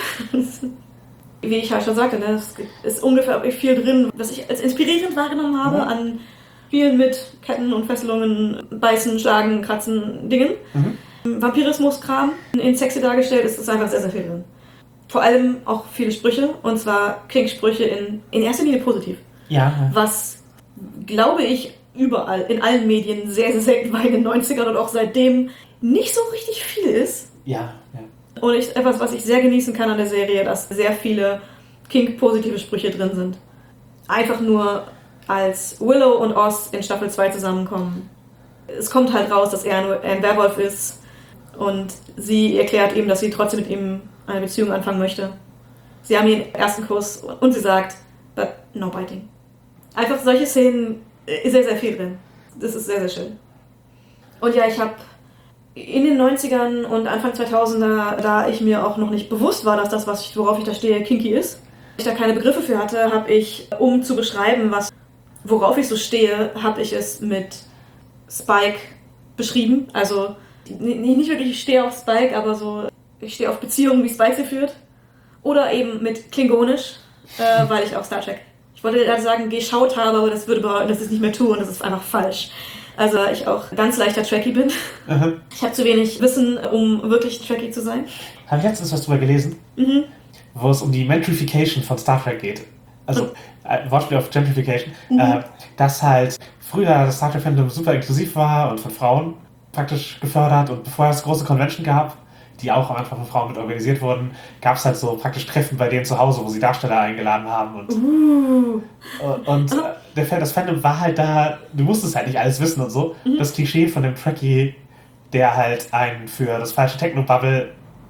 Wie ich halt schon sagte, ne, es ist ungefähr viel drin, was ich als inspirierend wahrgenommen habe, mhm. an Spielen mit Ketten und Fesselungen, Beißen, Schlagen, Kratzen, Dingen. Mhm. Vampirismus-Kram in sexy dargestellt, ist, ist einfach sehr, sehr viel drin. Vor allem auch viele Sprüche, und zwar King-Sprüche in, in erster Linie positiv.
Ja.
Was, glaube ich, überall, in allen Medien sehr, sehr selten war in den neunzigern und auch seitdem nicht so richtig viel ist.
Ja, ja.
Und ich, etwas, was ich sehr genießen kann an der Serie, dass sehr viele King-positive Sprüche drin sind. Einfach nur als Willow und Oz in Staffel zwei zusammenkommen. Es kommt halt raus, dass er nur ein Werwolf ist und sie erklärt ihm, dass sie trotzdem mit ihm eine Beziehung anfangen möchte. Sie haben ihren ersten Kuss und sie sagt, but no biting. Einfach solche Szenen, sehr, sehr viel drin. Das ist sehr, sehr schön. Und ja, ich habe in den neunzigern und Anfang zweitausender, da ich mir auch noch nicht bewusst war, dass das, was ich, worauf ich da stehe, kinky ist, ich da keine Begriffe für hatte, habe ich, um zu beschreiben, was, worauf ich so stehe, habe ich es mit Spike beschrieben. Also nicht wirklich, ich stehe auf Spike, aber so, ich stehe auf Beziehungen, wie Spike sie führt. Oder eben mit Klingonisch, äh, weil ich auch Star Trek, ich wollte gerade sagen, geschaut habe, aber das würde behaupten, dass ich es nicht mehr tue und das ist einfach falsch. Also ich auch ganz leichter Trekkie bin. Mhm. Ich habe zu wenig Wissen, um wirklich Trekkie zu sein.
Habe ich letztens was drüber gelesen, mhm. wo es um die Gentrification von Star Trek geht. Also äh, Wortspiel auf Gentrification. Mhm. Äh, dass halt früher das Star Trek-Fandom super inklusiv war und von Frauen praktisch gefördert. Und bevor es große Convention gab, die auch am Anfang von Frauen mit organisiert wurden, gab es halt so praktisch Treffen bei denen zu Hause, wo sie Darsteller eingeladen haben. Und, uh. und äh, der, das Fandom war halt da, du musstest halt nicht alles wissen und so. Mhm. Das Klischee von dem Trekkie, der halt einen für das falsche Techno-Bubble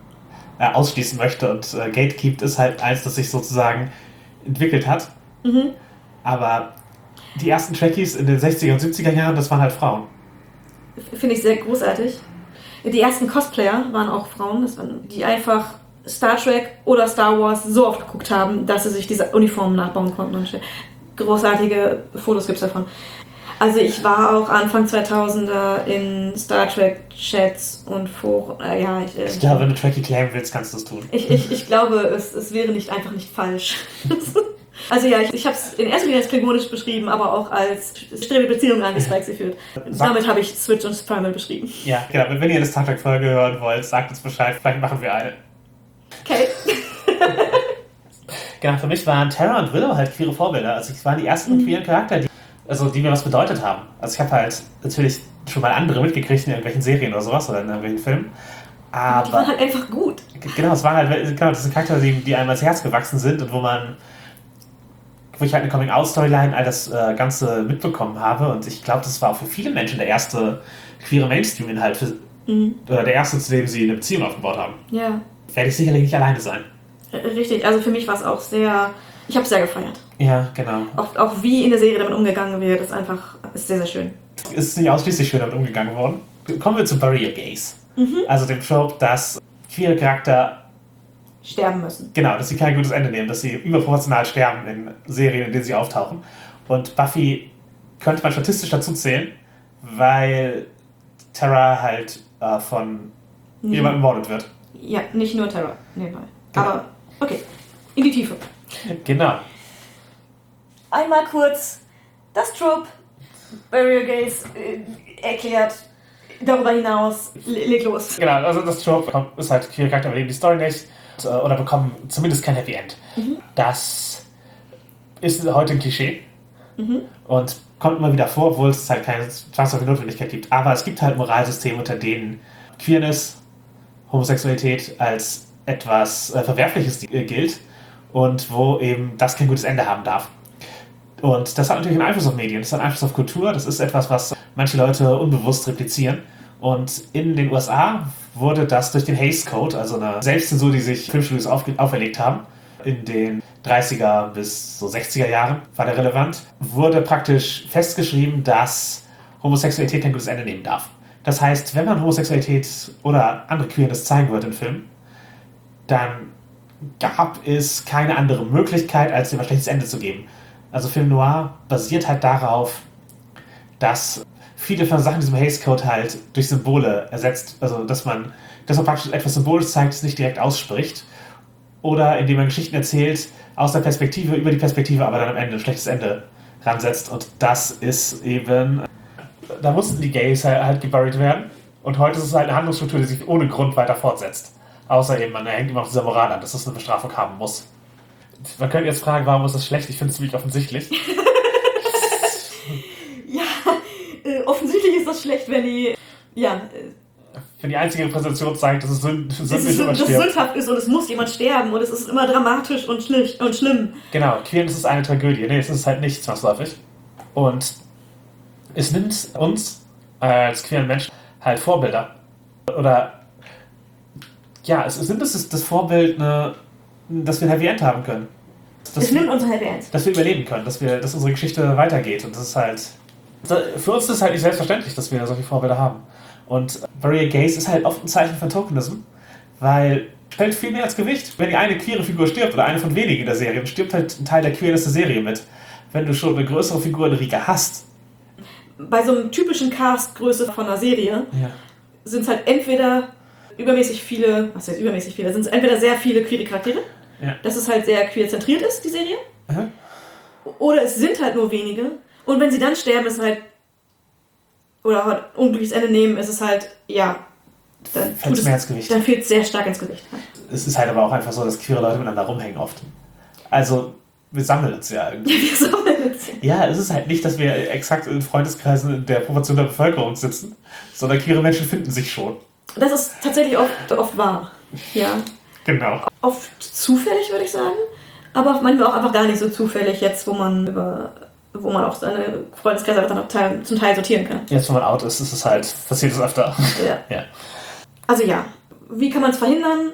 äh, ausschließen möchte und äh, gatekeept, ist halt eins, das sich sozusagen entwickelt hat. Mhm. Aber die ersten Trekkies in den sechziger und siebziger Jahren, das waren halt Frauen.
Finde ich sehr großartig. Die ersten Cosplayer waren auch Frauen, das waren, die einfach Star Trek oder Star Wars so oft geguckt haben, dass sie sich diese Uniformen nachbauen konnten. Und großartige Fotos gibt es davon. Also ich war auch Anfang zweitausender in Star Trek Chats und Foren. Äh, ja, ich, äh,
ich glaube, wenn du Trekkie claimen willst, kannst du es tun.
Ich, ich, ich glaube, es, es wäre nicht einfach nicht falsch. Also ja, ich, ich habe es in erster Linie als klingonisch beschrieben, aber auch als strebe Beziehung an, die Spike sie führt. Damit habe ich Switch und Primal beschrieben.
Ja, genau. Wenn ihr eine Star Trek-Folge hören wollt, sagt uns Bescheid. Vielleicht machen wir eine.
Okay.
Genau, für mich waren Tara und Willow halt queere Vorbilder. Also es waren die ersten mhm. queeren Charakter, die also die mir was bedeutet haben. Also ich habe halt natürlich schon mal andere mitgekriegt in irgendwelchen Serien oder sowas oder in irgendwelchen Filmen. Aber
die waren halt einfach gut.
Genau, es waren halt genau, das sind Charaktere, die, die einem ans Herz gewachsen sind und wo man wo ich halt eine Coming-out-Storyline all das äh, Ganze mitbekommen habe und ich glaube, das war auch für viele Menschen der erste queere Mainstream-Inhalt für,
Mhm.
oder der erste, zu dem sie eine Beziehung aufgebaut haben.
Ja,
Werde ich sicherlich nicht alleine sein.
r- richtig. Also für mich war es auch sehr... Ich habe es sehr gefeiert.
Ja, genau.
Auch, auch wie in der Serie damit umgegangen wird, ist einfach ist sehr, sehr schön.
Es ist nicht ausschließlich schön damit umgegangen worden. Kommen wir zu Barrier Gaze. Also dem Trope, dass queere Charakter,
Sterben müssen.
genau, dass sie kein gutes Ende nehmen, dass sie überproportional sterben in Serien, in denen sie auftauchen. Und Buffy könnte man statistisch dazu zählen, weil Tara halt äh, von
Mhm.
jemandem ermordet wird.
Ja, nicht nur Terror. Nebenbei.
Genau.
Aber, okay. In die Tiefe.
Genau.
Einmal kurz das Trope Barrier Gaze äh, erklärt. Darüber hinaus, le- leg los.
Genau, also das Trope kommt- ist halt, queere Charakter überleben die Story nicht äh, oder bekommen zumindest kein Happy End. Das ist heute ein Klischee und kommt immer wieder vor, obwohl es halt keine zwangsläufige Notwendigkeit gibt. Aber es gibt halt Moralsysteme, unter denen Queerness, Homosexualität als etwas äh, Verwerfliches äh, gilt und wo eben das kein gutes Ende haben darf. Und das hat natürlich einen Einfluss auf Medien, das hat einen Einfluss auf Kultur, das ist etwas, was manche Leute unbewusst replizieren. Und in den U S A wurde das durch den Hays Code, also eine Selbstzensur, die sich Filmstudios auf, auferlegt haben, in den dreißiger bis so sechziger Jahren war der relevant, wurde praktisch festgeschrieben, dass Homosexualität kein gutes Ende nehmen darf. Das heißt, wenn man Homosexualität oder andere Queerness zeigen wird im Film, dann gab es keine andere Möglichkeit, als dem ein schlechtes Ende zu geben. Also Film Noir basiert halt darauf, dass viele von Sachen in diesem Hays Code halt durch Symbole ersetzt, also dass man, dass man praktisch etwas Symbolisch zeigt, das nicht direkt ausspricht, oder indem man Geschichten erzählt aus der Perspektive, über die Perspektive, aber dann am Ende ein schlechtes Ende ransetzt. Und das ist eben, da mussten die Gays halt, halt geburied werden. Und heute ist es halt eine Handlungsstruktur, die sich ohne Grund weiter fortsetzt. Außer eben, man hängt immer auf dieser Moral an, dass das eine Bestrafung haben muss. Man könnte jetzt fragen, warum ist das schlecht? Ich finde es ziemlich offensichtlich.
Ja, äh, offensichtlich ist das schlecht, wenn die... Ja, äh,
Wenn die einzige Präsentation zeigt, dass es sünd-
es ist,
sündlich
dass es
überstirbt.
sündhaft ist und es muss jemand sterben und es ist immer dramatisch und, schlicht und schlimm.
Genau, Queerness ist eine Tragödie. Nee, es ist halt nicht zwangsläufig. Und es nimmt uns als queeren Menschen halt Vorbilder. Oder ja, es, es nimmt uns das, das Vorbild, eine, dass wir ein Happy End haben können. Dass
Es nimmt unser Happy End.
dass wir überleben können, dass, wir, dass unsere Geschichte weitergeht. Und das ist halt... Für uns ist es halt nicht selbstverständlich, dass wir solche Vorbilder haben. Und Barrier Gaze ist halt oft ein Zeichen von Tokenism, weil es fällt viel mehr als Gewicht. Wenn die eine queere Figur stirbt, oder eine von wenigen in der Serie, dann stirbt halt ein Teil der Queerness der Serie mit. Wenn du schon eine größere Figur in Rika hast.
Bei so einem typischen Castgröße von einer Serie
Ja.
sind es halt entweder übermäßig viele, was heißt übermäßig viele, sind es entweder sehr viele queere Charaktere,
Ja.
dass es halt sehr queer zentriert ist, die Serie,
Aha.
oder es sind halt nur wenige und wenn sie dann sterben, ist es halt, oder halt unglückliches Ende nehmen, ist es halt, ja, dann,
Fällt's
tut
mehr
es,
ins Gewicht.
dann fehlt es sehr stark ins Gewicht.
Es ist halt aber auch einfach so, dass queere Leute miteinander rumhängen oft. Also, wir sammeln uns ja irgendwie.
Wir sammeln uns.
Ja, es ist halt nicht, dass wir exakt in Freundeskreisen in der Proportion der Bevölkerung sitzen, sondern queere Menschen finden sich schon.
Das ist tatsächlich oft, oft wahr. Ja.
Genau.
Oft zufällig, würde ich sagen. Aber manchmal auch einfach gar nicht so zufällig jetzt, wo man über wo man auch seine Freundeskreise einfach dann auch teil, zum Teil sortieren kann.
Jetzt, wenn man out ist, ist es halt, passiert es öfter.
Ja.
Ja.
Also ja, wie kann man es verhindern?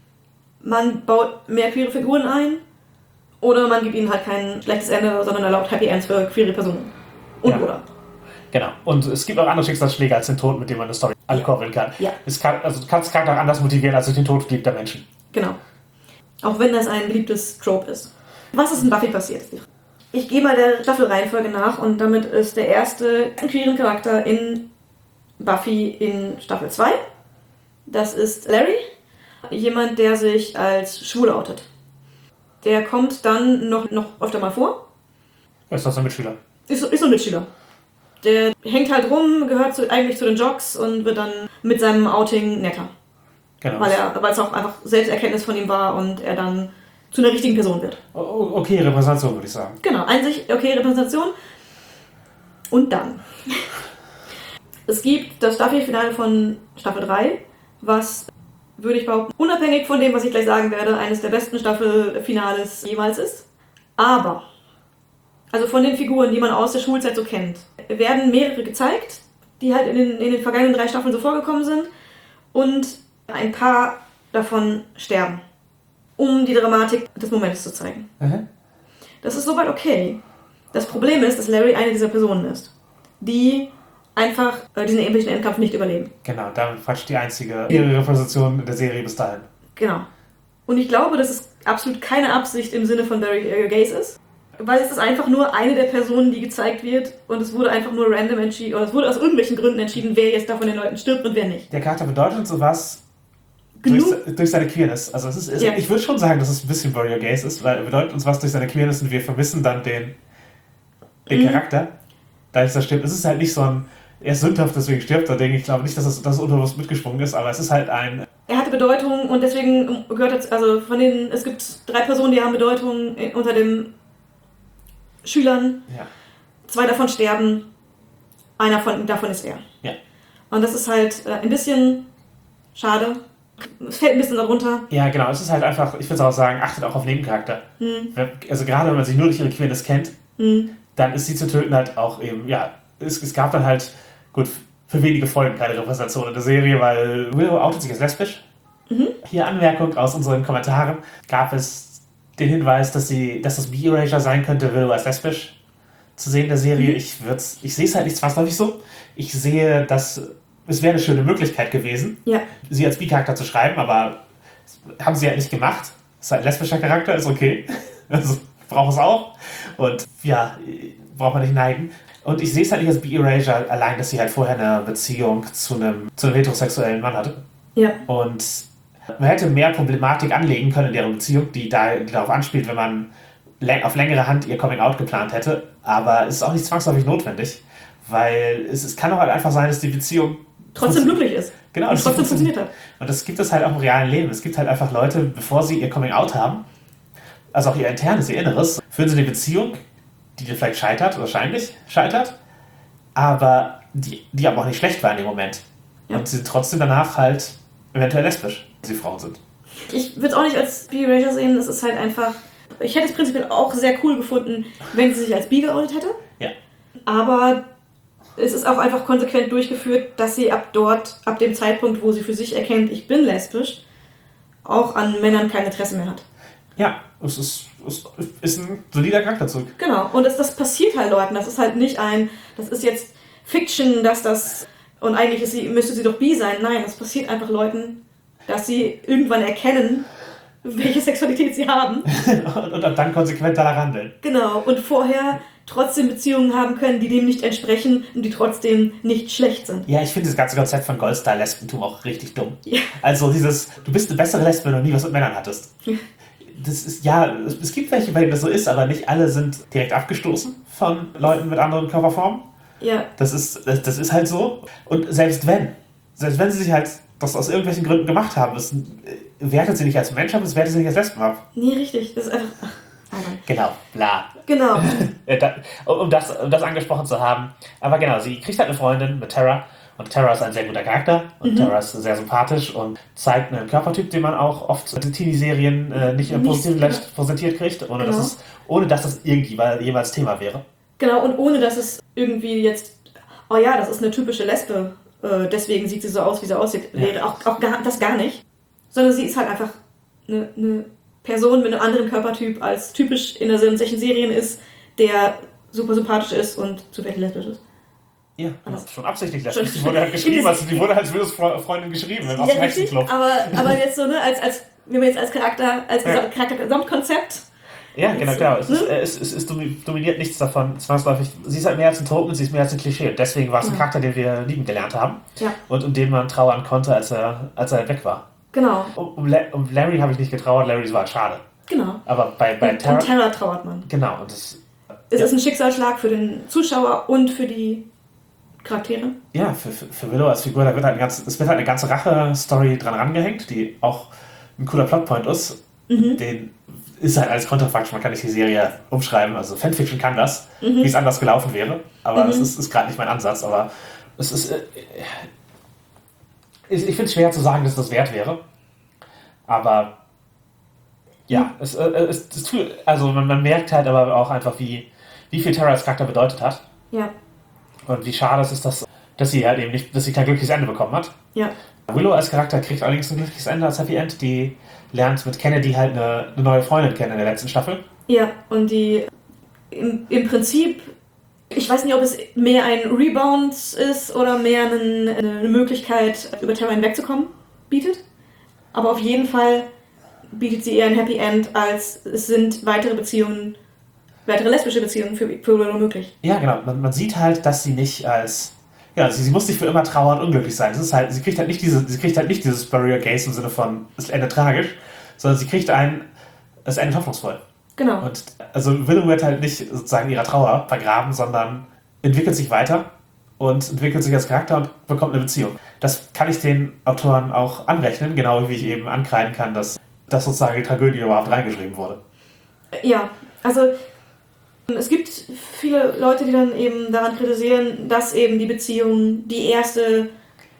Man baut mehr queere Figuren ein oder man gibt ihnen halt kein schlechtes Ende, sondern erlaubt Happy Ends für queere Personen. Und
Ja.
oder.
Genau. Und es gibt auch andere Schicksalsschläge als den Tod, mit dem man eine Story ankurbeln kann.
Ja.
Es kann. Also du kannst Charakter auch anders motivieren als durch den Tod geliebter Menschen.
Genau. Auch wenn das ein beliebtes Trope ist. Was ist in Buffy passiert? Ich gehe mal der Staffelreihenfolge nach und damit ist der erste queeren Charakter in Buffy in Staffel zwei. Das ist Larry, jemand, der sich als schwul outet. Der kommt dann noch, noch öfter mal vor.
Ist das ein Mitschüler?
Ist, ist so ein Mitschüler. Der hängt halt rum, gehört zu, eigentlich zu den Jocks und wird dann mit seinem Outing netter.
Genau.
Weil er, weil es auch einfach Selbsterkenntnis von ihm war und er dann zu einer richtigen Person wird.
O- Okay, Repräsentation würde ich sagen.
Genau, einzig okay Repräsentation. Und dann. Es gibt das Staffelfinale von Staffel drei, was, würde ich behaupten, unabhängig von dem, was ich gleich sagen werde, eines der besten Staffelfinales jemals ist. Aber, also von den Figuren, die man aus der Schulzeit so kennt, werden mehrere gezeigt, die halt in den, in den vergangenen drei Staffeln so vorgekommen sind. Und ein paar davon sterben, um die Dramatik des Moments zu zeigen.
Mhm.
Das ist soweit okay. Das Problem ist, dass Larry eine dieser Personen ist, die einfach äh, diesen epischen Endkampf nicht überleben.
Genau, damit quatscht die einzige ihre Repräsentation der Serie bis dahin.
Genau. Und ich glaube, dass es absolut keine Absicht im Sinne von Barry äh, Gaze ist, weil es ist einfach nur eine der Personen, die gezeigt wird und es wurde einfach nur random entschieden, oder es wurde aus irgendwelchen Gründen entschieden, wer jetzt da von den Leuten stirbt und wer nicht.
Der Charakter bedeutet uns sowas
Genug?
durch, durch seine Queerness. Also es ist, es,
Ja.
ich würde schon sagen, dass es ein bisschen Warrior Gaze ist, weil er bedeutet uns was durch seine Queerness und wir vermissen dann den, den
Mhm.
Charakter. Da ist er stirbt. Es ist halt nicht so ein, er ist sündhaft, deswegen stirbt er, denke ich. Ich glaube nicht, dass es, dass es unterbewusst mitgesprungen ist, aber es ist halt ein...
Er hatte Bedeutung und deswegen gehört es, also von den, es gibt drei Personen, die haben Bedeutung unter den Schülern.
Ja.
Zwei davon sterben, einer von, davon ist er.
Ja.
Und das ist halt äh, ein bisschen schade. Es fällt ein bisschen darunter.
Ja, genau. Es ist halt einfach, ich würde auch sagen, achtet auch auf Nebencharakter.
Hm.
Wenn- Also gerade wenn man sich nur durch ihre Queerness kennt,
Hm.
dann ist sie zu töten halt auch eben, ja, es, es gab dann halt, gut, für wenige Folgen keine Repräsentation in der Serie, weil Willow outet sich als lesbisch.
Mhm.
Hier Anmerkung aus unseren Kommentaren, gab es den Hinweis, dass sie, dass das B-Erasure sein könnte, Willow als lesbisch zu sehen in der Serie.
Mhm.
Ich würd's, ich sehe es halt nicht zwangsläufig so. Ich sehe, dass es wäre eine schöne Möglichkeit gewesen,
Ja.
sie als B-Charakter zu schreiben, aber haben sie halt nicht gemacht. Ist halt ein lesbischer Charakter, ist okay. Also braucht es auch. Und ja, braucht man nicht neigen. Und ich sehe es halt nicht als B-Erasure, allein, dass sie halt vorher eine Beziehung zu einem, zu einem heterosexuellen Mann hatte.
Ja.
Und man hätte mehr Problematik anlegen können in deren Beziehung, die, da, die darauf anspielt, wenn man läng- auf längere Hand ihr Coming-out geplant hätte. Aber es ist auch nicht zwangsläufig notwendig, weil es, es kann auch halt einfach sein, dass die Beziehung
Trotzdem glücklich ist.
Genau,
Und
dass sie
trotzdem funktioniert hat.
Und das gibt es halt auch im realen Leben. Es gibt halt einfach Leute, bevor sie ihr Coming-out haben, also auch ihr internes, ihr Inneres, führen sie eine Beziehung, die dir vielleicht scheitert, wahrscheinlich scheitert, aber die, die aber auch nicht schlecht war in dem Moment.
Ja.
Und sie sind trotzdem danach halt eventuell lesbisch, wenn sie Frauen sind.
Ich würde es auch nicht als B-Erasure sehen. Es ist halt einfach... Ich hätte es prinzipiell auch sehr cool gefunden, wenn sie sich als bi geoutet hätte.
Ja.
Aber es ist auch einfach konsequent durchgeführt, dass sie ab dort, ab dem Zeitpunkt, wo sie für sich erkennt, ich bin lesbisch, auch an Männern kein Interesse mehr hat.
Ja, es ist, es ist ein solider Charakterzug.
Genau. Und das, das passiert halt Leuten. Das ist halt nicht ein, das ist jetzt Fiction, dass das, und eigentlich ist sie, müsste sie doch bi sein. Nein, das passiert einfach Leuten, dass sie irgendwann erkennen, welche Sexualität sie haben.
und, und dann konsequent danach handeln.
Genau. Und vorher trotzdem Beziehungen haben können, die dem nicht entsprechen und die trotzdem nicht schlecht sind.
Ja, ich finde das ganze Konzept von Goldstar-Lesbentum auch richtig dumm.
Ja.
Also dieses, du bist eine bessere Lesbe, wenn du nie was mit Männern hattest. Das ist, ja, es, es gibt welche, bei denen das so ist, aber nicht alle sind direkt abgestoßen von Leuten mit anderen Körperformen.
Ja.
Das ist, das, das ist halt so. Und selbst wenn, selbst wenn sie sich halt das aus irgendwelchen Gründen gemacht haben, das äh, wertet sie nicht als Mensch ab, das wertet sie nicht als Lesben ab.
Nee, richtig. Das ist einfach... Ach, aber-
Genau, bla.
Genau.
Äh, da- um, um, das, um das angesprochen zu haben. Aber genau, sie kriegt halt eine Freundin mit Tara. Und Tara ist ein sehr guter Charakter. Und
Mhm.
Tara ist sehr sympathisch und zeigt einen Körpertyp, den man auch oft in Teenie-Serien äh, nicht im
Nicht-
positiven Licht präsentiert kriegt, ohne,
Genau.
dass, es, ohne dass das irgendwie weil- jemals Thema wäre.
Genau, und ohne, dass es irgendwie jetzt... Oh ja, das ist eine typische Lesbe. Äh, deswegen sieht sie so aus, wie sie aussieht.
Ja.
Wäre auch, auch gar, das gar nicht. Sondern sie ist halt einfach eine, eine Person mit einem anderen Körpertyp, als typisch in der- in solchen Serien ist, der super sympathisch ist und zufällig lesbisch ist.
Ja,
Alles.
schon absichtlich
Schon-
lesbisch. Die wurde halt geschrieben, also die wurde halt als Willows Fre- Freundin geschrieben, im
Ja,
Osten
richtig,
Hexenclub.
aber, aber jetzt so, ne, als, als, wenn wir jetzt als Charakter, als
Ja.
Charakter-Gesamtkonzept.
Ja, genau, genau. Es, ist,
Ne?
äh, es, es, es domi- dominiert nichts davon zwangsläufig. Sie ist halt mehr als ein Token, sie ist mehr als ein Klischee. Und deswegen war es ein
Ja.
Charakter, den wir lieben gelernt haben.
Ja,
Und um den man trauern konnte, als er, als er weg war.
genau,
Um, um, La- um Larry habe ich nicht getrauert, Larry war schade.
genau.
Aber bei, bei
Und
Tara.
um Terra trauert man.
Genau, und das.
Es
Ja.
ist ein Schicksalsschlag für den Zuschauer und für die Charaktere.
Ja, für, für, für Willow als Figur, da wird halt eine ganze, es wird halt eine ganze Rache-Story dran rangehängt, die auch ein cooler Plotpoint ist.
Mhm.
Den ist halt alles kontrafaktisch, man kann nicht die Serie umschreiben. Also Fanfiction kann das, mhm. wie es anders gelaufen wäre. Aber mhm. das ist, ist gerade nicht mein Ansatz. Aber es ist. Äh, ich ich finde es schwer zu sagen, dass das wert wäre. Aber ja, mhm. es, äh, es, es tut, also man, man merkt halt aber auch einfach, wie, wie viel Tara als Charakter bedeutet hat.
Ja.
Und wie schade es ist, dass, dass sie halt eben nicht, dass sie kein glückliches Ende bekommen hat.
Ja.
Willow als Charakter kriegt allerdings ein glückliches Ende als Happy End. Die lernt mit Kennedy halt eine, eine neue Freundin kennen in der letzten Staffel.
Ja, und die im, im Prinzip, ich weiß nicht, ob es mehr ein Rebound ist oder mehr einen, eine Möglichkeit, über Tara hinwegzukommen, bietet. Aber auf jeden Fall bietet sie eher ein Happy End, als es sind weitere Beziehungen, weitere lesbische Beziehungen für, für Willow möglich.
Ja, genau. Man, man sieht halt, dass sie nicht als... Ja, sie, sie muss nicht für immer trauern und unglücklich sein. Das ist halt, sie kriegt halt nicht diese, sie kriegt halt nicht dieses Barrier Gaze im Sinne von, es endet tragisch, sondern sie kriegt ein, es endet hoffnungsvoll.
Genau.
Und also Willow wird halt nicht sozusagen in ihrer Trauer vergraben, sondern entwickelt sich weiter und entwickelt sich als Charakter und bekommt eine Beziehung. Das kann ich den Autoren auch anrechnen, genau wie ich eben ankreiden kann, dass, dass sozusagen die Tragödie überhaupt reingeschrieben wurde.
Ja, also es gibt viele Leute, die dann eben daran kritisieren, dass eben die Beziehung, die erste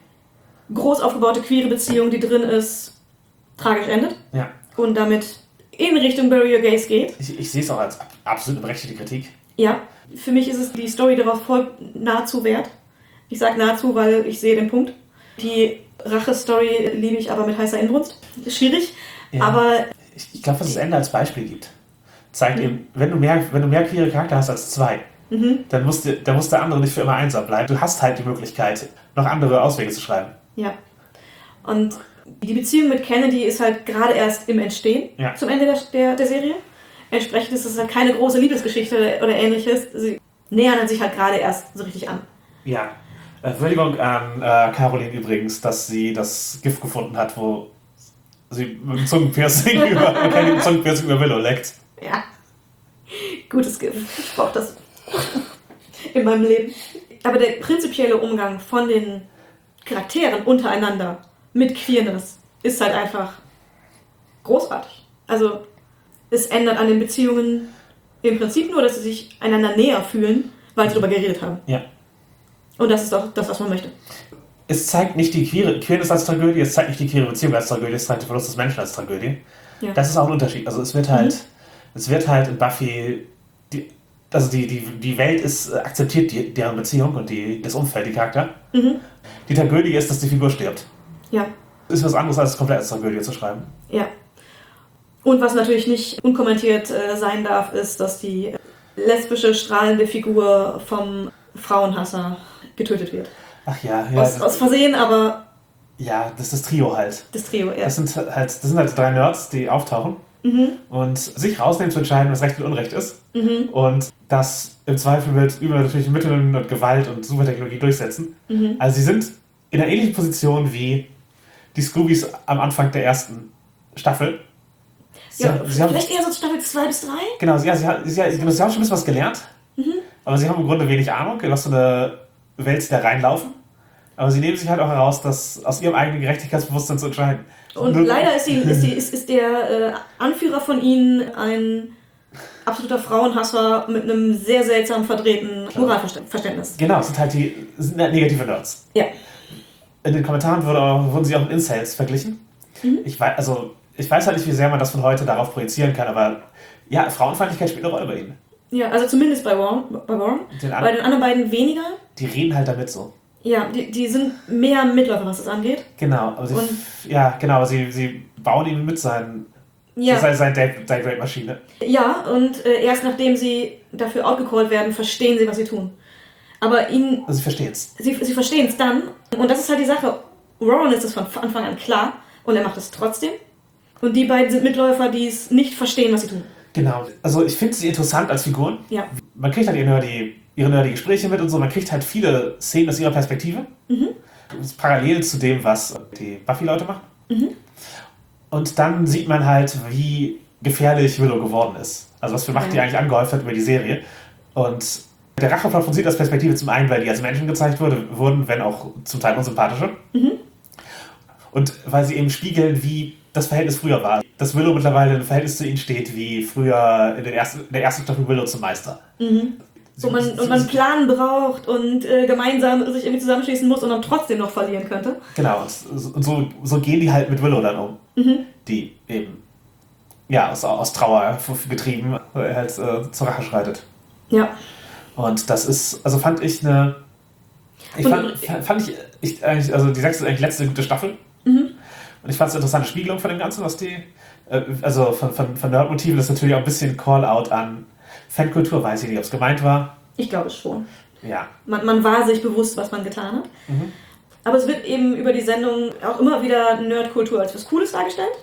groß aufgebaute queere Beziehung, die drin ist, tragisch endet.
Ja.
Und damit in Richtung Barrier Gaze geht.
Ich, ich sehe es auch als absolut berechtigte Kritik.
Ja, für mich ist es die Story darauf voll nahezu wert. Ich sage nahezu, weil ich sehe den Punkt. Die Rache-Story liebe ich aber mit heißer Inbrunst. Ist schwierig,
ja.
aber...
Ich, ich glaube, dass es das Ende als Beispiel gibt. Zeigt mhm. eben, wenn du mehr, wenn du mehr queere Charakter hast als zwei, mhm. dann, muss die, dann muss der andere nicht für immer einsam bleiben. Du hast halt die Möglichkeit, noch andere Auswege zu schreiben.
Ja. Und die Beziehung mit Kennedy ist halt gerade erst im Entstehen, ja. zum Ende der, der, der Serie. Entsprechend ist es halt keine große Liebesgeschichte oder, oder ähnliches. Sie nähern sich halt gerade erst so richtig an.
Ja. Äh, Würdigung an äh, Caroline übrigens, dass sie das Gift gefunden hat, wo sie mit dem Zungenpiercing über, Kennedy mit dem Zungenpiercing über Willow leckt.
Ja, gutes Gift. Ich brauche das in meinem Leben. Aber der prinzipielle Umgang von den Charakteren untereinander mit Queerness ist halt einfach großartig. Also es ändert an den Beziehungen im Prinzip nur, dass sie sich einander näher fühlen, weil sie darüber geredet haben.
Ja.
Und das ist auch das, was man möchte.
Es zeigt nicht die Queer- Queerness als Tragödie, es zeigt nicht die queere Beziehung als Tragödie, es zeigt den Verlust des Menschen als Tragödie. Ja. Das ist auch ein Unterschied. Also es wird halt... Mhm. Es wird halt in Buffy, die, also die, die, die Welt ist, akzeptiert die, deren Beziehung und die, das Umfeld, die Charakter. Mhm. Die Tragödie ist, dass die Figur stirbt.
Ja.
Ist was anderes, als komplett als Tragödie zu schreiben.
Ja. Und was natürlich nicht unkommentiert äh, sein darf, ist, dass die lesbische, strahlende Figur vom Frauenhasser getötet wird.
Ach ja. ja
aus, aus Versehen, aber...
Ja, das ist das Trio halt.
Das Trio, ja.
Das sind halt, das sind halt drei Nerds, die auftauchen. Mhm. Und sich rausnehmen zu entscheiden, was Recht und Unrecht ist. Mhm. Und das im Zweifel mit übernatürlichen Mitteln und Gewalt und Supertechnologie durchsetzen. Mhm. Also sie sind in einer ähnlichen Position wie die Scoobies am Anfang der ersten Staffel. Sie
ja,
haben, sie
vielleicht
haben,
eher so Staffel zwei bis drei?
Genau, sie, ja, sie, sie, sie, sie haben schon ein bisschen was gelernt. Mhm. Aber sie haben im Grunde wenig Ahnung, in was für eine Welt sie da reinlaufen. Aber sie nehmen sich halt auch heraus, das aus ihrem eigenen Gerechtigkeitsbewusstsein zu entscheiden.
Und Nur, leider ist, die, ist, die, ist, ist der äh, Anführer von ihnen ein absoluter Frauenhasser mit einem sehr seltsam verdrehten Moralverständnis.
Genau, es sind halt die sind halt negative Nerds.
Ja.
In den Kommentaren wurde auch, wurden sie auch mit Incels verglichen. Mhm. Ich, weiß, also, ich weiß halt nicht, wie sehr man das von heute darauf projizieren kann, aber ja, Frauenfeindlichkeit spielt eine Rolle bei ihnen.
Ja, also zumindest bei Warren. Bei, Warren. Den bei den anderen beiden weniger.
Die reden halt damit so.
Ja, die, die sind mehr Mitläufer, was das angeht.
Genau, aber sie, ja, genau, aber sie, sie bauen ihn mit seinen,
ja.
seine, seine Date-Rape-Maschine.
Ja, und äh, erst nachdem sie dafür outgecallt werden, verstehen sie, was sie tun. Aber ihnen...
Also sie verstehen es.
Sie, sie verstehen es dann. Und das ist halt die Sache. Warren ist es von Anfang an klar und er macht es trotzdem. Und die beiden sind Mitläufer, die es nicht verstehen, was sie tun.
Genau. Also ich finde sie interessant als Figuren. Ja. Man kriegt halt ihre die ihre nerdy Gespräche mit und so. Man kriegt halt viele Szenen aus ihrer Perspektive. Mhm. Das ist parallel zu dem, was die Buffy-Leute machen. Mhm. Und dann sieht man halt, wie gefährlich Willow geworden ist. Also was für Macht ja. die eigentlich angehäuft hat über die Serie. Und der Racheplot von Siedlers Perspektive zum einen, weil die als Menschen gezeigt wurde, wurden, wenn auch zum Teil unsympathische. Mhm. Und weil sie eben spiegeln, wie das Verhältnis früher war. Dass Willow mittlerweile im Verhältnis zu ihnen steht, wie früher in, den ersten, in der ersten Staffel Willow zum Meister.
Mhm.
Sie,
und, man,
sie,
und man einen Plan braucht und äh, gemeinsam sich irgendwie zusammenschließen muss und dann trotzdem noch verlieren könnte.
Genau, und so, so gehen die halt mit Willow dann um.
Mhm.
Die eben, ja, aus, aus Trauer getrieben halt äh, zur Rache schreitet.
Ja.
Und das ist, also fand ich eine, ich fand, fand ich, ich eigentlich, also die sechste ist eigentlich die letzte gute Staffel.
Mhm.
Und ich fand es eine interessante Spiegelung von dem Ganzen, was die, äh, also von, von, von Nerd-Motiven, das ist natürlich auch ein bisschen Call-out an Fankultur, weiß ich nicht, ob es gemeint war.
Ich glaube schon.
Ja.
Man, man war sich bewusst, was man getan hat.
Mhm.
Aber es wird eben über die Sendung auch immer wieder Nerdkultur als was Cooles dargestellt.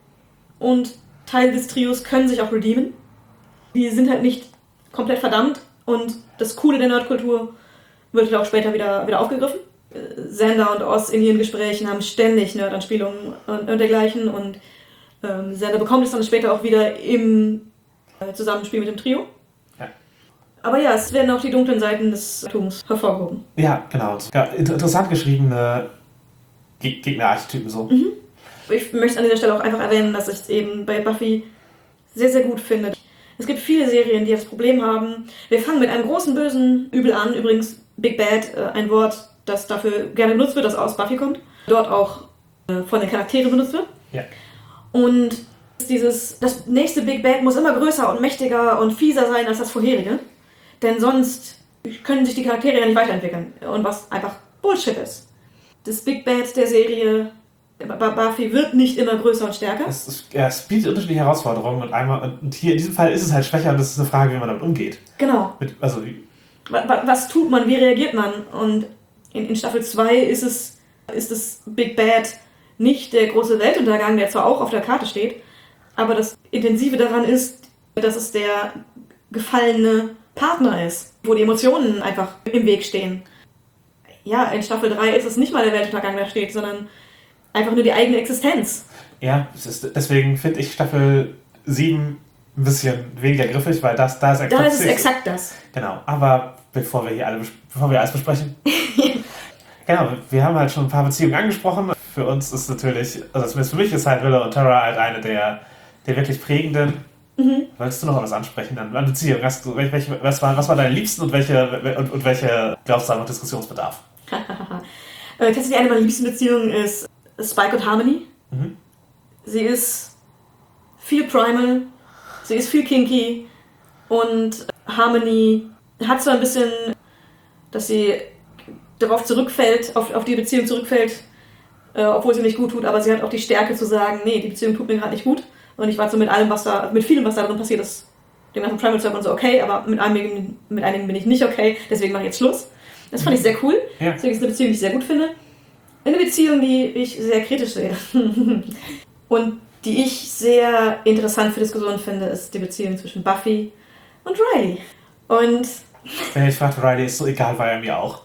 Und Teile des Trios können sich auch redeemen. Die sind halt nicht komplett verdammt. Und das Coole der Nerdkultur wird auch später wieder, wieder aufgegriffen. Xander und Oz in ihren Gesprächen haben ständig Nerd-Anspielungen und, und dergleichen. Und ähm, Xander bekommt es dann später auch wieder im äh, Zusammenspiel mit dem Trio.
Ja.
Aber ja, es werden auch die dunklen Seiten des Tums hervorgehoben.
Ja, genau. Ja, interessant geschriebene Geg- Gegnerarchetypen so.
Mhm. Ich möchte an dieser Stelle auch einfach erwähnen, dass ich es eben bei Buffy sehr, sehr gut finde. Es gibt viele Serien, die das Problem haben. Wir fangen mit einem großen bösen Übel an. Übrigens, Big Bad, äh, ein Wort, das dafür gerne benutzt wird, das aus Buffy kommt. Dort auch äh, von den Charakteren benutzt wird.
Ja.
Und dieses, das nächste Big Bad muss immer größer und mächtiger und fieser sein als das vorherige. Denn sonst können sich die Charaktere ja nicht weiterentwickeln. Und was einfach Bullshit ist. Das Big Bad der Serie Buffy wird nicht immer größer und stärker.
Es, es, ja, es bietet unterschiedliche Herausforderungen und einmal und hier in diesem Fall ist es halt schwächer und das ist eine Frage, wie man damit umgeht.
Genau.
Mit, also wie,
was, was tut man, wie reagiert man? Und in, in Staffel zwei ist es ist das Big Bad nicht der große Weltuntergang, der zwar auch auf der Karte steht, aber das Intensive daran ist, dass es der gefallene Partner ist, wo die Emotionen einfach im Weg stehen. Ja, in Staffel drei ist es nicht mal der Weltuntergang, der steht, sondern einfach nur die eigene Existenz.
Ja, es ist, deswegen finde ich Staffel sieben ein bisschen weniger griffig, weil das, da ist
exakt, da ist es exakt das.
Genau, aber bevor wir hier alle, bevor wir alles besprechen. Genau, wir haben halt schon ein paar Beziehungen angesprochen. Für uns ist natürlich, also zumindest für mich ist halt Willow und Tara halt eine der, der wirklich prägenden. Mhm. Wolltest du noch was ansprechen an, an Beziehungen? Hast du, welche, was, war, was war deine Liebsten und welche, und, und welche glaubst du haben noch Diskussionsbedarf?
äh, tatsächlich eine meiner liebsten Beziehungen ist Spike und Harmony. Mhm. Sie ist viel primal, sie ist viel kinky und Harmony hat so ein bisschen, dass sie darauf zurückfällt, auf, auf die Beziehung zurückfällt, äh, obwohl sie nicht gut tut, aber sie hat auch die Stärke zu sagen, nee, die Beziehung tut mir gerade nicht gut und ich war so mit allem, was da, mit vielem, was da drin passiert ist, dem ganzen Primal Stuff und so okay, aber mit einigen, mit einigen bin ich nicht okay, deswegen mache ich jetzt Schluss. Das fand ich sehr cool. Ja. Deswegen ist es eine Beziehung, die ich sehr gut finde. Eine Beziehung, die ich sehr kritisch sehe und die ich sehr interessant für Diskussionen finde, ist die Beziehung zwischen Buffy und Riley. Und
wenn ich frage, Riley ist so egal, war er mir auch.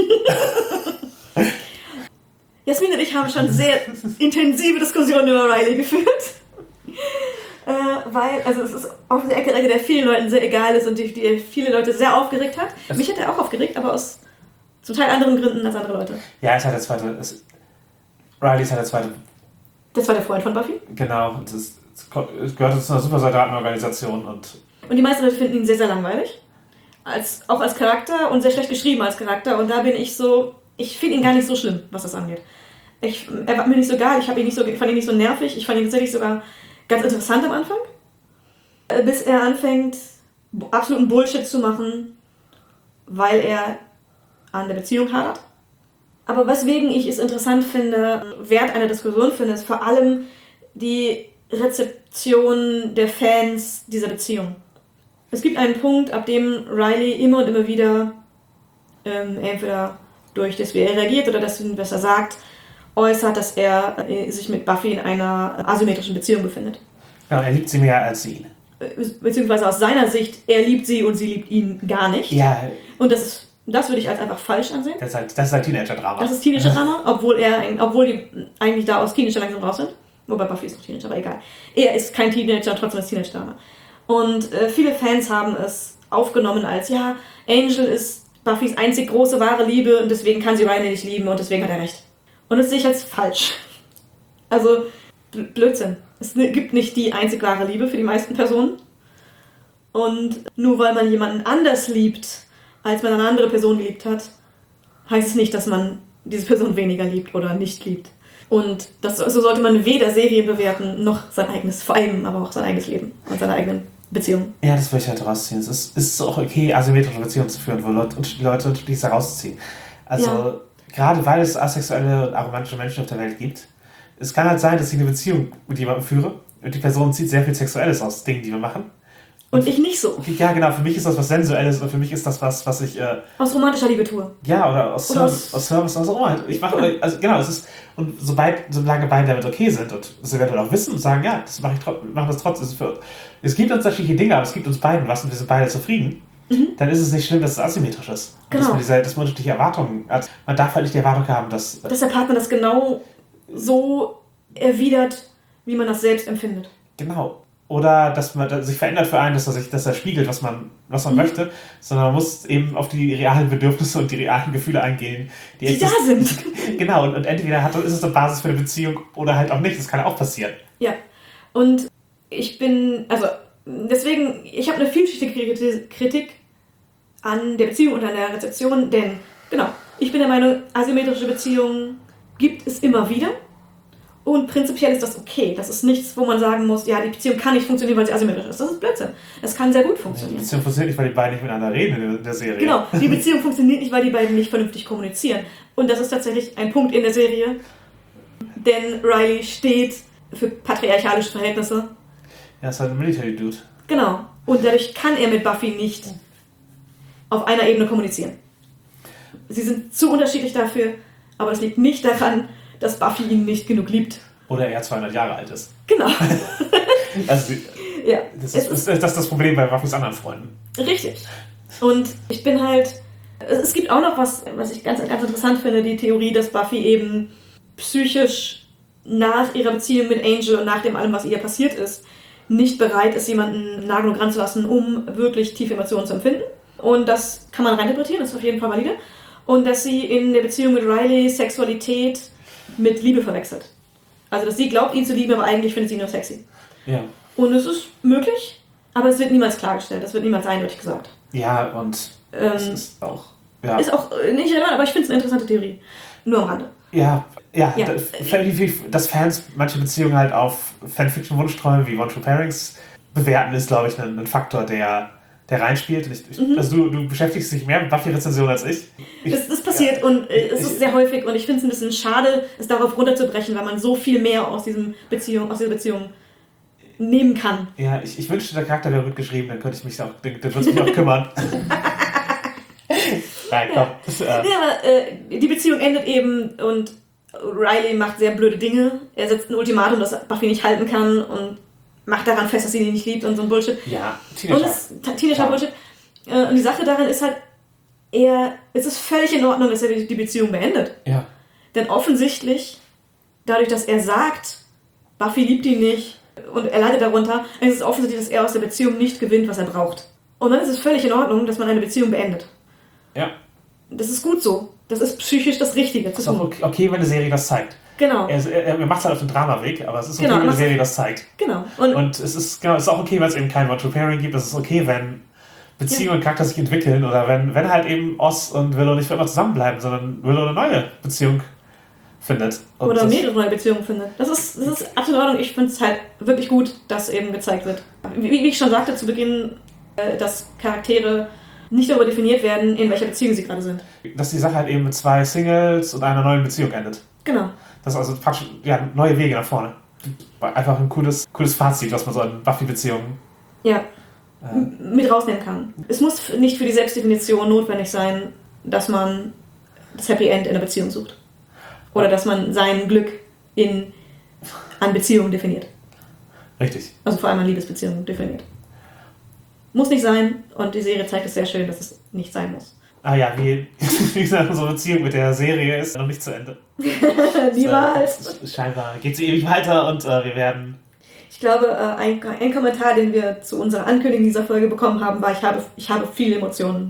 Jasmin und ich haben schon sehr intensive Diskussionen über Riley geführt. Äh, weil, also es ist auf der Ecke, der vielen Leuten sehr egal ist und die, die viele Leute sehr aufgeregt hat. Es Mich hat er auch aufgeregt, aber aus zum Teil anderen Gründen als andere Leute.
Ja, es hat der zweite. Es, Riley ist halt der zweite.
Das war der Freund von Buffy?
Genau, es, ist, es gehört zu einer Supersoldatenorganisation und.
Und die meisten Leute finden ihn sehr, sehr langweilig. Als, auch als Charakter und sehr schlecht geschrieben als Charakter. Und da bin ich so. Ich finde ihn gar nicht so schlimm, was das angeht. Ich, er war mir nicht so geil, ich, ihn nicht so, ich fand ihn nicht so nervig, ich fand ihn tatsächlich sogar ganz interessant am Anfang. Bis er anfängt, absoluten Bullshit zu machen, weil er an der Beziehung hadert. Aber weswegen ich es interessant finde, wert einer Diskussion finde, ist vor allem die Rezeption der Fans dieser Beziehung. Es gibt einen Punkt, ab dem Riley immer und immer wieder ähm, entweder durch das, wie er reagiert oder das, was er sagt, äußert, dass er äh, sich mit Buffy in einer asymmetrischen Beziehung befindet.
Ja, er liebt sie mehr als sie.
Beziehungsweise aus seiner Sicht, er liebt sie und sie liebt ihn gar nicht.
Ja.
Und das ist, das würde ich als einfach falsch ansehen.
Das ist halt, das ist halt Teenager-Drama.
Das ist Teenager-Drama, obwohl, er, obwohl die eigentlich da aus Teenager langsam raus sind. Wobei Buffy ist noch Teenager, aber egal. Er ist kein Teenager, trotzdem ist Teenager-Drama. Und äh, viele Fans haben es aufgenommen als, ja, Angel ist Buffys einzig große, wahre Liebe und deswegen kann sie Riley nicht lieben und deswegen hat er recht. Und das sehe ich als falsch. Also, Bl- Blödsinn. Es gibt nicht die einzig wahre Liebe für die meisten Personen. Und nur weil man jemanden anders liebt, als man eine andere Person geliebt hat, heißt es nicht, dass man diese Person weniger liebt oder nicht liebt. Und das, so sollte man weder Serien bewerten, noch sein eigenes, vor allem aber auch sein eigenes Leben und seine eigenen Beziehungen.
Ja, das will ich halt rausziehen. Es ist, es ist auch okay, asymmetrische Beziehungen zu führen, wo Leute, und die Leute dies herausziehen. Also, ja. Gerade weil es asexuelle und aromantische Menschen auf der Welt gibt, es kann halt sein, dass ich eine Beziehung mit jemandem führe und die Person zieht sehr viel Sexuelles aus Dingen, die wir machen.
Und, und ich nicht so.
Ja, genau. Für mich ist das was Sensuelles und für mich ist das was, was ich... Äh,
aus romantischer Liebe tue.
Ja, oder aus oder Service, aus, aus Service, aus Roman. Ich mache, also genau, es ist... Und sobald, solange beide damit okay sind und es eventuell auch wissen und sagen, ja, das mache ich trotzdem, machen das trotzdem. Es, für, es gibt uns unterschiedliche Dinge, aber es gibt uns beiden was und wir sind beide zufrieden. Mhm. Dann ist es nicht schlimm, dass es asymmetrisch ist. Genau. Dass man, diese, dass man unterschiedliche Erwartungen hat. Man darf halt nicht die Erwartung haben, dass...
Dass der Partner das genau so erwidert, wie man das selbst empfindet.
Genau. Oder dass man sich verändert für einen, dass er sich, dass er spiegelt, was man, was man mhm. möchte, sondern man muss eben auf die realen Bedürfnisse und die realen Gefühle eingehen, die,
die da sind.
Genau, und, und entweder hat, ist es eine Basis für eine Beziehung oder halt auch nicht. Das kann auch passieren.
Ja, und ich bin, also deswegen, ich habe eine vielschichtige Kritik an der Beziehung und an der Rezeption, denn, genau, ich bin der Meinung, asymmetrische Beziehungen gibt es immer wieder. Und prinzipiell ist das okay. Das ist nichts, wo man sagen muss, ja, die Beziehung kann nicht funktionieren, weil sie asymmetrisch ist. Das ist Blödsinn. Das kann sehr gut funktionieren.
Die Beziehung funktioniert nicht, weil die beiden nicht miteinander reden in der Serie.
Genau, die Beziehung funktioniert nicht, weil die beiden nicht vernünftig kommunizieren. Und das ist tatsächlich ein Punkt in der Serie. Denn Riley steht für patriarchalische Verhältnisse.
Ja, ist halt ein Military-Dude.
Genau. Und dadurch kann er mit Buffy nicht auf einer Ebene kommunizieren. Sie sind zu unterschiedlich dafür, aber das liegt nicht daran, dass Buffy ihn nicht genug liebt.
Oder er zweihundert Jahre alt ist.
Genau.
Also,
ja,
das ist, ist, ist das, das Problem bei Buffys anderen Freunden.
Richtig. Und ich bin halt... Es gibt auch noch was, was ich ganz, ganz interessant finde, die Theorie, dass Buffy eben psychisch nach ihrer Beziehung mit Angel und nach dem allem, was ihr passiert ist, nicht bereit ist, jemanden nah genug ranzulassen, um wirklich tiefe Emotionen zu empfinden. Und das kann man reininterpretieren, das ist auf jeden Fall valide. Und dass sie in der Beziehung mit Riley Sexualität mit Liebe verwechselt. Also, dass sie glaubt, ihn zu lieben, aber eigentlich findet sie ihn nur sexy.
Ja.
Und es ist möglich, aber es wird niemals klargestellt, es wird niemals eindeutig gesagt.
Ja, und
ähm,
es ist auch... Ja.
Ist auch nicht relevant, aber ich finde es eine interessante Theorie. Nur am Rande.
Ja, ja,
ja.
Das, dass Fans manche Beziehungen halt auf Fanfiction-Wunschträume wie One True Pairings bewerten, ist, glaube ich, ein, ein Faktor, der... der reinspielt. Ich, ich, mhm. Also du, du beschäftigst dich mehr mit Buffy-Rezensionen als ich. ich
das, das passiert ja. und äh, es ist sehr häufig und ich finde es ein bisschen schade, es darauf runterzubrechen, weil man so viel mehr aus, diesem Beziehung, aus dieser Beziehung nehmen kann.
Ja, ich, ich wünschte, der Charakter wäre gut geschrieben, dann könnte ich mich auch, dann würde es mich auch kümmern. Nein, komm. Das, äh.
Ja, aber äh, die Beziehung endet eben und Riley macht sehr blöde Dinge. Er setzt ein Ultimatum, das Buffy nicht halten kann und macht daran fest, dass sie ihn nicht liebt und so ein Bullshit.
Ja, Teenager.
Und Teenager Bullshit. Und die Sache daran ist halt, er, es ist völlig in Ordnung, dass er die Beziehung beendet.
Ja.
Denn offensichtlich, dadurch, dass er sagt, Buffy liebt ihn nicht und er leidet darunter, ist es offensichtlich, dass er aus der Beziehung nicht gewinnt, was er braucht. Und dann ist es völlig in Ordnung, dass man eine Beziehung beendet.
Ja.
Das ist gut so. Das ist psychisch das Richtige zu
tun. Ist auch okay, okay, wenn eine Serie das zeigt.
Genau.
Er, er, er macht es halt auf den Dramaweg, aber es ist okay,
genau,
wenn eine Serie das zeigt.
Genau.
Und, und es ist, genau, es ist auch okay, wenn es eben kein One True Pairing gibt. Es ist okay, wenn Beziehungen und ja. Charakter sich entwickeln oder wenn, wenn halt eben Oz und Willow nicht für immer zusammenbleiben, sondern Willow eine neue Beziehung findet. Und
oder mehrere neue Beziehungen findet. Das ist, das ist absolut in Ordnung. Ich finde es halt wirklich gut, dass eben gezeigt wird. Wie, wie ich schon sagte zu Beginn, äh, dass Charaktere nicht darüber definiert werden, in welcher Beziehung sie gerade sind.
Dass die Sache halt eben mit zwei Singles und einer neuen Beziehung endet.
Genau.
Das ist also praktisch, ja, neue Wege nach vorne. Einfach ein cooles, cooles Fazit, was man so in Buffy-Beziehungen
ja, äh, mit rausnehmen kann. Es muss nicht für die Selbstdefinition notwendig sein, dass man das Happy End in einer Beziehung sucht. Oder dass man sein Glück in, an Beziehungen definiert.
Richtig.
Also vor allem an Liebesbeziehungen definiert. Muss nicht sein und die Serie zeigt es sehr schön, dass es nicht sein muss.
Ah ja, wie, wie gesagt, unsere Beziehung mit der Serie ist noch nicht zu Ende.
Niemals.
So, scheinbar geht sie ewig weiter und äh, wir werden...
Ich glaube, äh, ein, ein Kommentar, den wir zu unserer Ankündigung dieser Folge bekommen haben, war, ich habe, ich habe viele Emotionen.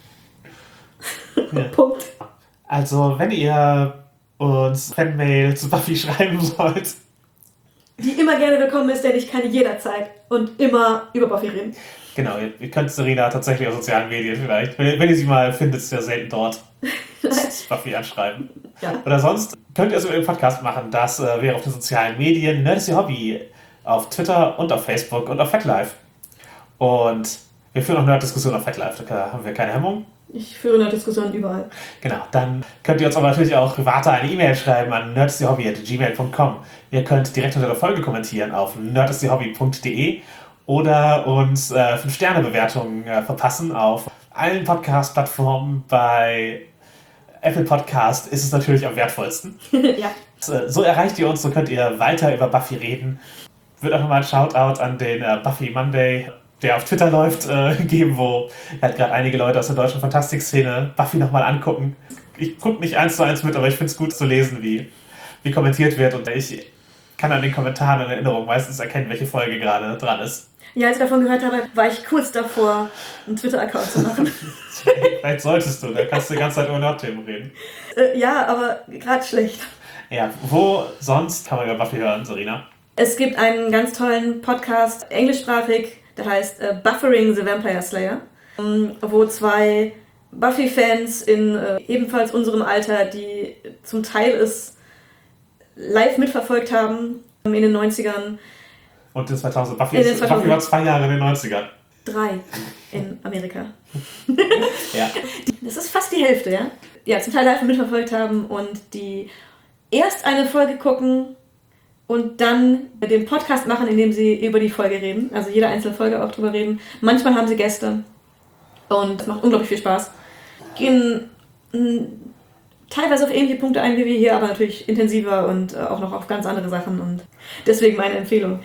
Ja.
Punkt.
Also, wenn ihr uns Fanmail zu Buffy schreiben wollt,
die immer gerne willkommen ist, denn ich kann jederzeit und immer über Buffy reden.
Genau, ihr, ihr könnt Serena tatsächlich auf sozialen Medien vielleicht, wenn, wenn ihr sie mal findet, ist ja selten dort, Buffy anschreiben.
Ja.
Oder sonst könnt ihr es über den Podcast machen, das äh, wäre auf den sozialen Medien Nerd ist ihr Hobby, auf Twitter und auf Facebook und auf FatLife. Und wir führen auch Nerd-Diskussionen auf FatLife, da haben wir keine Hemmung.
Ich führe eine Diskussion überall.
Genau, dann könnt ihr uns aber natürlich auch privat eine E-Mail schreiben an nerdistihobby at gmail punkt com. Ihr könnt direkt unter der Folge kommentieren auf nerdistihobby punkt de oder uns äh, fünf Sterne Bewertungen äh, verpassen auf allen Podcast-Plattformen. Bei Apple Podcast ist es natürlich am wertvollsten.
Ja.
So erreicht ihr uns, so könnt ihr weiter über Buffy reden. Wird auch nochmal ein Shoutout an den äh, Buffy Monday, der auf Twitter läuft, äh, geben, wo halt gerade einige Leute aus der deutschen Fantastik-Szene Buffy nochmal angucken. Ich gucke nicht eins zu eins mit, aber ich finde es gut zu lesen, wie, wie kommentiert wird. Und ich kann an den Kommentaren und Erinnerungen meistens erkennen, welche Folge gerade dran ist.
Ja, als ich davon gehört habe, war ich kurz davor, einen Twitter-Account zu machen.
Vielleicht solltest du, da kannst du die ganze Zeit über Nerd-Themen reden.
Äh, ja, aber gerade schlecht.
Ja, wo sonst kann man über Buffy hören, Serena?
Es gibt einen ganz tollen Podcast, englischsprachig, der heißt äh, Buffering the Vampire Slayer, ähm, wo zwei Buffy-Fans in äh, ebenfalls unserem Alter, die zum Teil es live mitverfolgt haben in den neunzigern.
Und in zweitausend. Buffy,
in den
ist,
zweitausend.
Buffy war zwei Jahre in den neunzigern.
Drei in Amerika.
Ja.
Das ist fast die Hälfte, ja? Ja, zum Teil live mitverfolgt haben und die erst eine Folge gucken und dann den Podcast machen, in dem sie über die Folge reden. Also jede einzelne Folge auch drüber reden. Manchmal haben sie Gäste und es macht unglaublich viel Spaß. Gehen mh, teilweise auf ähnliche Punkte ein wie wir hier, aber natürlich intensiver und äh, auch noch auf ganz andere Sachen und deswegen meine Empfehlung.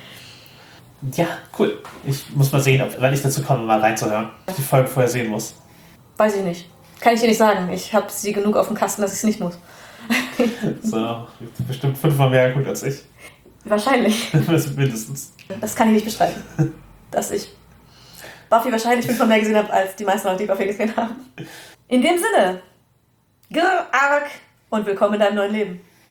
Ja, cool. Ich muss mal sehen, ob, wenn ich dazu komme, mal reinzuhören, ob ich die Folge vorher sehen muss.
Weiß ich nicht. Kann ich dir nicht sagen. Ich habe sie genug auf dem Kasten, dass ich es nicht muss.
So, bestimmt fünfmal mehr gut als ich.
Wahrscheinlich.
Mindestens.
Das kann ich nicht bestreiten. Dass ich Buffy wahrscheinlich fünfmal mehr gesehen habe, als die meisten Leute, die Buffy gesehen haben. In dem Sinne, Girl Arc und willkommen in deinem neuen Leben.